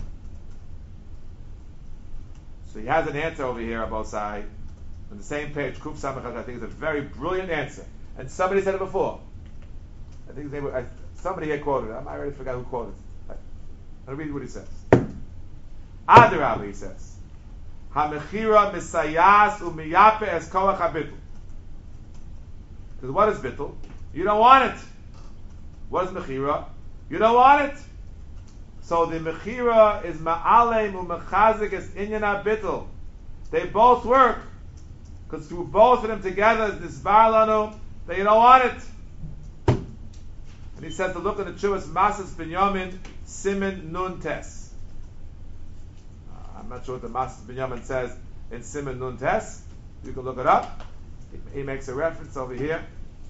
So he has an answer over here on both sides. On the same page, Kuf Samachas, I think is a very brilliant answer. And somebody said it before. I think his name was, I, somebody here quoted it. I already forgot who quoted it. I'll read what he says. Adarabah, he says. HaMechira misayas umiyape es koach habitl. Because what is bittul? You don't want it. What is mechira? You don't want it. So the mechira is ma'alem u'mechazik es inyan bittul. They both work. Because through both of them together, this barlanu, that you don't want it. And he says to look at the Chuvas Masas Binyamin Simin Nun Tes. Uh, I'm not sure what the Masas Binyamin says in Simin Nun Tes. You can look it up. He, he makes a reference over here.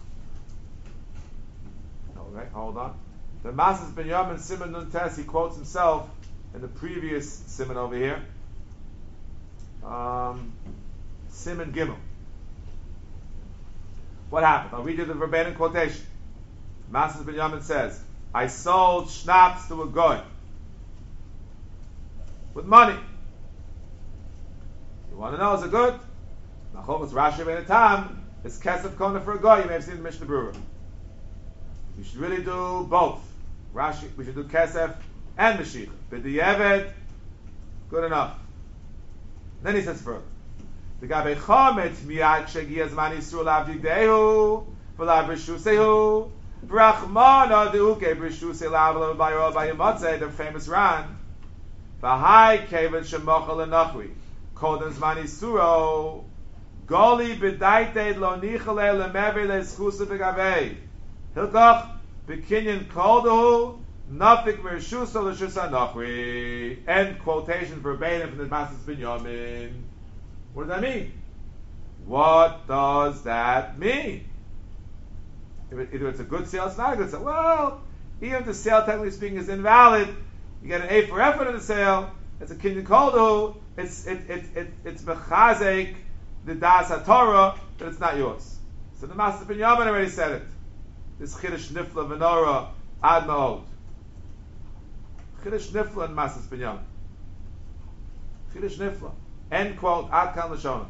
Okay, hold on. The Masas Binyamin Simin Nun Tes, he quotes himself in the previous Simin over here. Um, Simin Gimel. What happened? I'll read you the verbatim quotation. Masas Binyamin says, I sold schnapps to a goy with money. You want to know, is it good? Nachovas Rashi Ben Tam is kesef kona for a goy. You may have seen the Mishnah Berurah. You should really do both. Rashi, we should do kesef and Mashiach. B'di'evet, good enough. Then he says further, the Gabe Chomet miyad shegi azman yisru lavdidehu v'lav rishusehu Brachmana deuke b'rishusei lavlo b'ayro b'yimotze, the famous Ran. V'hai kevet shemochel enachri kodem zman yisuro goli b'daitei lo nichale lemeve le'schusa v'gavei hilkoch b'kinyan koldehu nafik b'rishusa l'shusa nachri. End quotation verbatim from the Masas Binyamin. What does that mean? What does that mean? Either it's a good sale, it's not a good sale. Well, even if the sale, technically speaking, is invalid, you get an A for effort in the sale. It's a kinyan koldu. It's it it it it's mechazek the das haTorah, but it's not yours. So the Masas Binyamin already said it. This chiddush nifla v'nora ad ma'od. Chiddush nifla in Masas Binyamin. Chiddush nifla. End quote. Ad kan l'shona.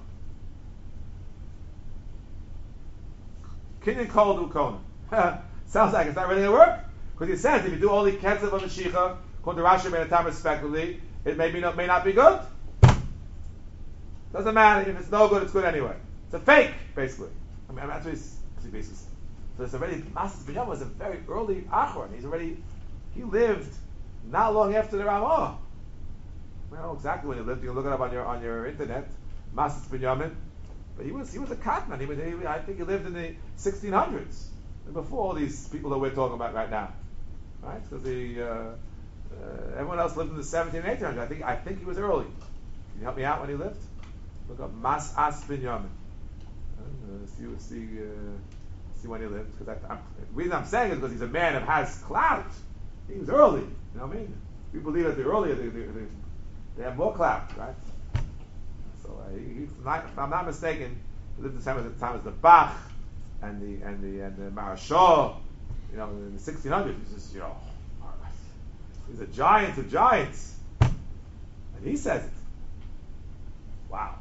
Kinyan koldu kona. Sounds like it's not really going to work. Because he says if you do only ketzev of Mashiach, according to Rashi Ben Atam respectively, it may, be not, may not be good. Doesn't matter. If it's no good, it's good anyway. It's a fake, basically. I mean, that's what he's basically says. So it's already, Masas Binyamin was a very early Achron. He's already, he lived not long after the Ramah. I don't know exactly when he lived. You can look it up on your on your internet. Masas Binyamin. But he was he was a katman. He was, he, I think he lived in the sixteen hundreds, before all these people that we're talking about right now, right? Because the uh, uh, everyone else lived in the seventeen and eighteen hundreds. I think I think he was early. Can you help me out when he lived? Look up Masas Binyamin. Uh, see see uh, see when he lived. Because the reason I'm saying is because he's a man that has clout. He was early. You know what I mean? We believe that the earlier they, they, they, they have more clout, right? So uh, he, if, not, if I'm not mistaken, he lived the same at the time as the Bach and the and the and the Marashah, you know, in the sixteen hundreds. He's just, you know, he's a giant of giants, and he says it. Wow.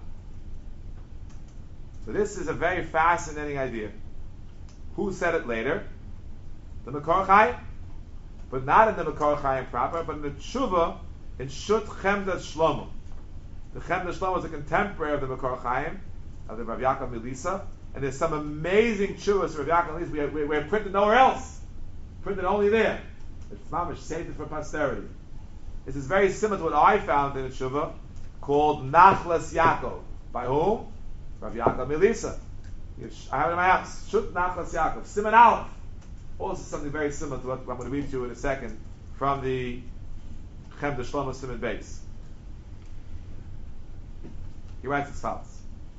So this is a very fascinating idea. Who said it later? The Mekor Chaim, but not in the Mekor Chaim proper, but in the Tshuva in Shut Chemdas Shlomo. The Chemdas Shlomo is a contemporary of the Mekor Chaim, of the Rav Yaakov Milisa, and there's some amazing Tshuvas Rav Yaakov Milisa we have, we, we have printed nowhere else, printed only there. It's mamish saved it for posterity. This is very similar to what I found in a Tshuva called Nachlas Yaakov. By whom? Rav Yaakov Milisa. I have it in my house. Shut Nachlas Yaakov. Siman Aleph. Also something very similar to what I'm going to read to you in a second from the Chemdas Shlomo Siman Beis. He writes as follows.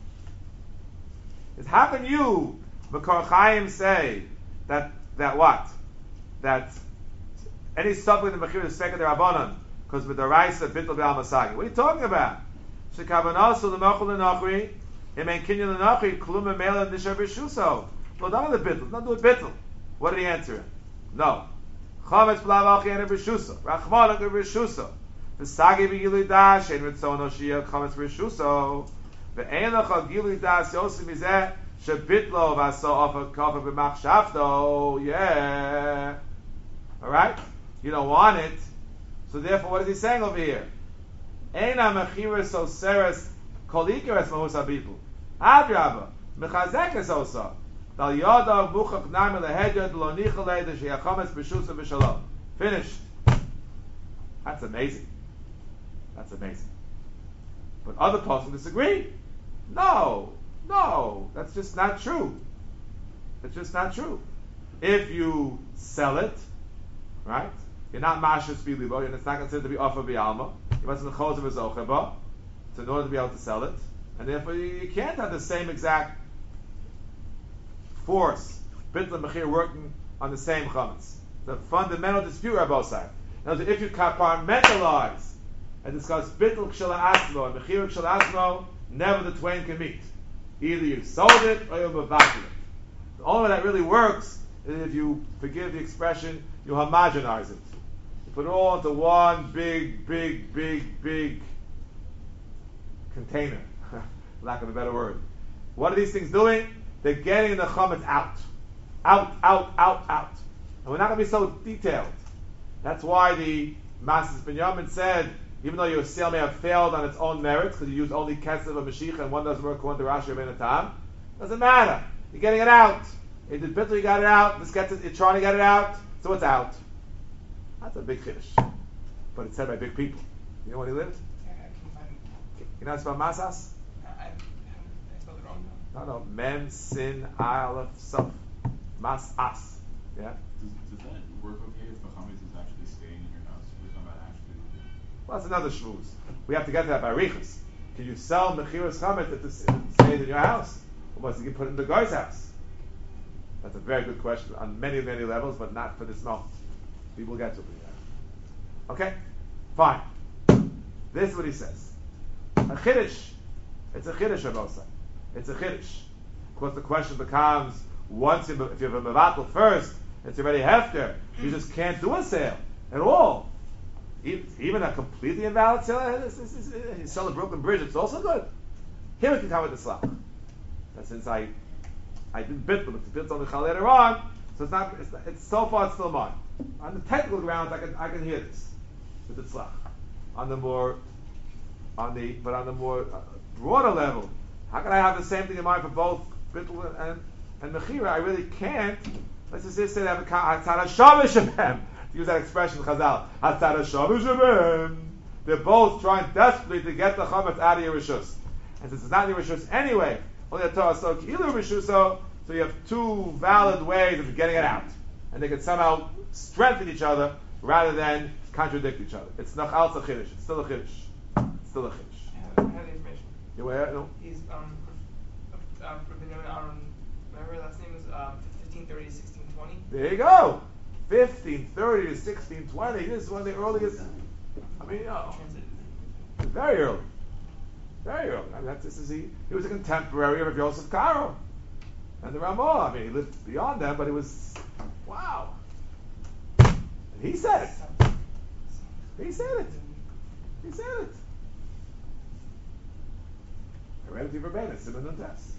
Is how can you, Mekor Chaim, say that that what? That any subject in the Mechir is second to Rabbanon, because with the Raisa Bittul Be'al Masagi. What are you talking about? Shekavanasu l'mochel l'nochri, im ein kinyan l'nochri, klum e'mela nishar b'shuso. Well, don't do the Bittul, don't do it Bittul. What did he answer? No. Chametz b'lav alchi ena b'shuso, rachmana b'shuso. V'sagi b'gilui das, shein ritzono shiyah chametz b'shuso. Ve'en lecha gilui das yosim mizeh, Shebitlo v'asa ofa kofa b'machshavto. Yeah. All right. You don't want it. So therefore, what is he saying over here? Eina mechiras oseres kol ikeres mahus habitl. Adraba mechazekes osa. Dal yada buchach nami leheded lo nichalei de sheyachametz b'shusa b'shalom. Finished. That's amazing. That's amazing. But other poskim disagree. No, no, that's just not true. It's just not true. If you sell it, right, you're not mashus bilibo, and it's not considered to be offer bialma. You must be chos of a zocheba, in order to be able to sell it, and therefore you, you can't have the same exact force, bitl mechir working on the same chametz. The fundamental dispute, Rabbi Osai. Now, if you compartmentalize and discuss bitl kshela asmo and mechir kshela asmo, never the twain can meet. Either you've sold it or you've mevatel it. The only way that really works is if you, forgive the expression, you homogenize it. You put it all into one big, big, big, big container, lack of a better word. What are these things doing? They're getting the chametz out. Out, out, out, out. And we're not going to be so detailed. That's why the Master Binyamin said, even though your sale may have failed on its own merits, because you used only Kesef or Mashiach and one doesn't work according to Rashi or Benatam, doesn't matter. You're getting it out. You did bitter, you got it out. This gets it, you're trying to get it out, so it's out. That's a big chiddush. But it's said by big people. You know where he lived? Yeah, I can find it. You know how to spell Masas? I, I, I spelled it wrong. No, no. Mem, Sin, Aleph, Suf. Mas, As. Yeah? Does, does that work okay if the chametz is actually staying in your house? We're talking about actually. Well, that's another shmooze. We have to get to that by Riches. Can you sell Mechiras Chametz if it stays in your house? Or must you put it in the guy's house? That's a very good question on many, many levels, but not for this moment. We will get to it. Okay? Fine. This is what he says. A chiddush. It's a chiddush, Rabosai. It's a chiddush. Of course, the question becomes, once you, if you have a mevatel first, it's already hefker. You just can't do a sale at all. Even a completely invalid sale, you sell a broken bridge, it's also good. Here we can come with the slap. That since I I didn't bid them, it's built on the chal later on, so it's not, it's, not, it's so far it's still mine. On the technical grounds, I can I can hear this with the tzlach. On the more, on the but on the more uh, broader level, how can I have the same thing in mind for both bittul and and mechira? I really can't. Let's just say that hatzara shabbat to use that expression in Chazal. Hatzara shabbat. They're both trying desperately to get the chametz out of your rishus, and since it's not in your rishus anyway, only a Torah so ki'ilu rishuso, so you have two valid ways of getting it out, and they can somehow strengthen each other rather than contradict each other. It's not also a chiddush. It's still a chiddush. It's still a chiddush. I have, I have the information. You aware? No. He's um, uh, uh, Benjamin Aaron. Remember her last name was um, fifteen thirty to sixteen twenty. There you go. Fifteen thirty to sixteen twenty. This is one of the earliest. I mean, you know, very early. Very early. I mean, that's, this is he. He was a contemporary of Yosef Karo and the Ramah. I mean, he lived beyond them, but he was wow. And he said it. He said it. He said it. I read it to verbatim. Simon and Tess.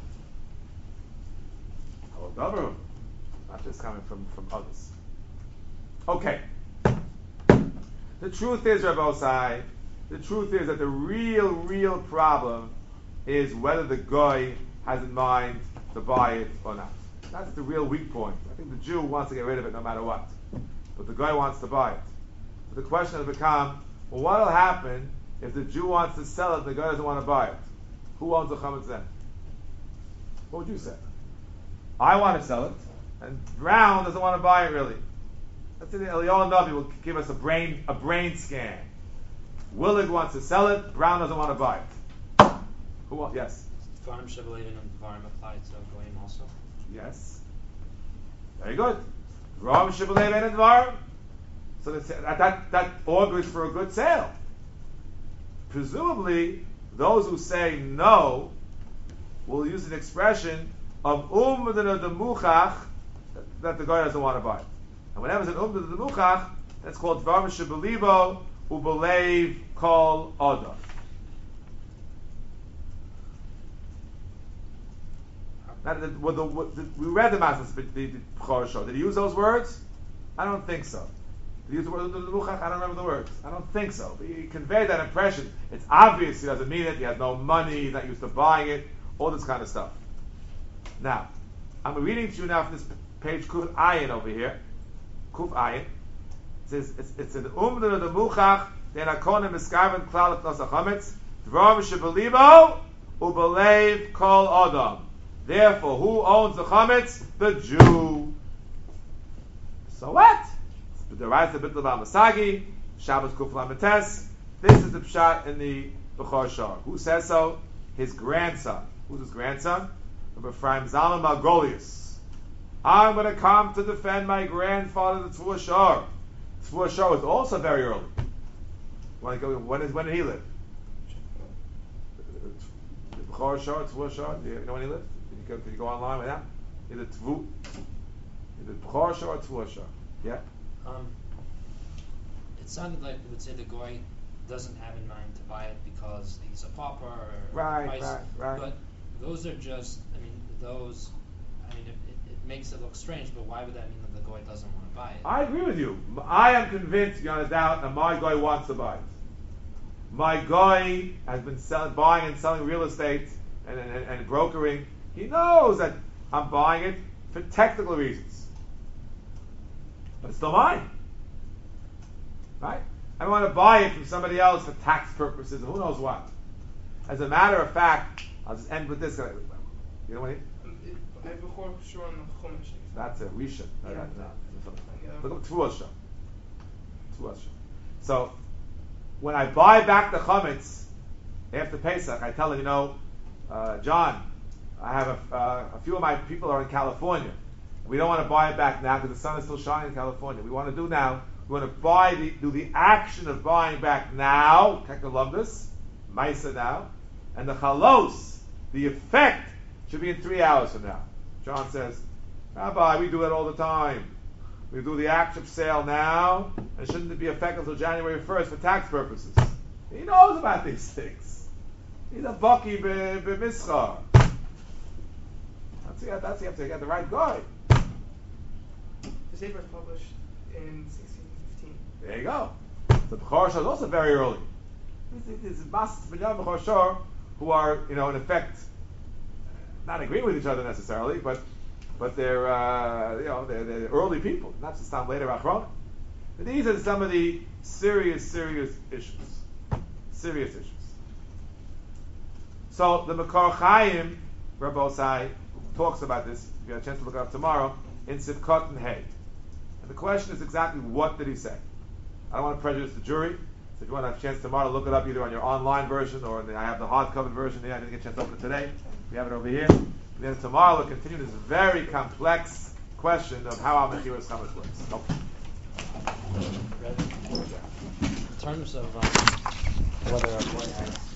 Not just coming from, from others. Okay. The truth is, Rabbi Osai, the truth is that the real, real problem is whether the guy has in mind to buy it or not. That's the real weak point. I think the Jew wants to get rid of it no matter what. But the guy wants to buy it. So the question has become, well, what will happen if the Jew wants to sell it and the guy doesn't want to buy it? Who owns the chametz then? What would you say? I want to sell it, and Brown doesn't want to buy it really. Let's say Eliyahu Navi will give us a brain a brain scan. Willig wants to sell it, Brown doesn't want to buy it. Who wants? Yes? Dvarim Shabbalim and Dvarim applied to Goyim also? Yes. Very good. Dvarim Shabbalim and Dvarim. So that, that, that augurs for a good sale. Presumably, those who say no will use an expression of um the muchach that the guy doesn't want to buy it. And whenever it's an um the muchach, that's called dvar shebelibo ubelev kol adam. How Now, the, the, the, the, we read the Masas, the, the, the B'chor Shor. Did he use those words? I don't think so. Did he use the word the Luchach? I don't remember the words. I don't think so. But he conveyed that impression. It's obvious he doesn't mean it. He has no money. He's not used to buying it. All this kind of stuff. Now, I'm reading to you now from this page Kuf Ayin over here. Kuf Ayin. It says it's, it's an Umdun of the Muchach. Then Akonim Miskaven Klal Tnos Achametz. Dvarim Shebelibo Ubelev Kol Adam. Therefore, who owns the chametz? The Jew. So what? The Raisa Bittul Masagi, Shabbos Kuf Lamites. This is the pshat in the B'chor Shor. Who says so? His grandson. Who's his grandson? Rabbi Ephraim Zalman Margolius. I'm going to come to defend my grandfather, the Tzvua Shor. Tzvua Shor was also very early. When, when, is, when did he live? The B'chor Shor, Tzvua Shor. Do you know when he lived? Did you go, did you go online with that? Either Tvu, either B'chor Shor or Tzvua Shor. Yeah? Um, it sounded like we would say the goy doesn't have in mind to buy it because he's a pauper or right, price, right, right. But those are just, I mean, those, I mean, it, it, it makes it look strange, but why would that mean that the goy doesn't want to buy it? I agree with you. I am convinced, beyond a doubt, that my guy wants to buy it. My guy has been selling, buying and selling real estate and, and, and brokering. He knows that I'm buying it for technical reasons. But it's still mine. Right? I want to buy it from somebody else for tax purposes, who knows what. As a matter of fact, I'll just end with this. You know what I mean? That's it. We should. No, Yeah. that, no. Yeah. Look up Tvuos Shor. Tvuos Shor. So, when I buy back the chametz after Pesach, I tell him, you know, uh, John, I have a, uh, a few of my people are in California. We don't want to buy it back now because the sun is still shining in California. We want to do now. We want to buy the do the action of buying back now, Kekolumbus, Maisa now, and the chalos, the effect should be in three hours from now. John says, Rabbi, we do it all the time. We do the action of sale now, and it shouldn't be effective until January first for tax purposes. He knows about these things. He's a baki b'mischar. That's it. That's you have to get the right guy. The Sefer is published in sixteen fifteen. There you go. The B'chor Shor is also very early. There's masses of B'chor Shor who are, you know, in effect, not agreeing with each other necessarily, but but they're, uh, you know, they're, they're early people, not just time later Achron. These are some of the serious, serious issues. Serious issues. So the Makor Chaim, Rabbosai, talks about this. If you have a chance to look it up tomorrow, in Sivkot and Hay. And the question is exactly what did he say? I don't want to prejudice the jury, so if you want to have a chance tomorrow, look it up either on your online version or in the, I have the hardcover version here. I didn't get a chance to open it today. We have it over here. And then tomorrow we'll continue this very complex question of how our Mechiras Chametz works. Okay. In terms of um, whether a boy has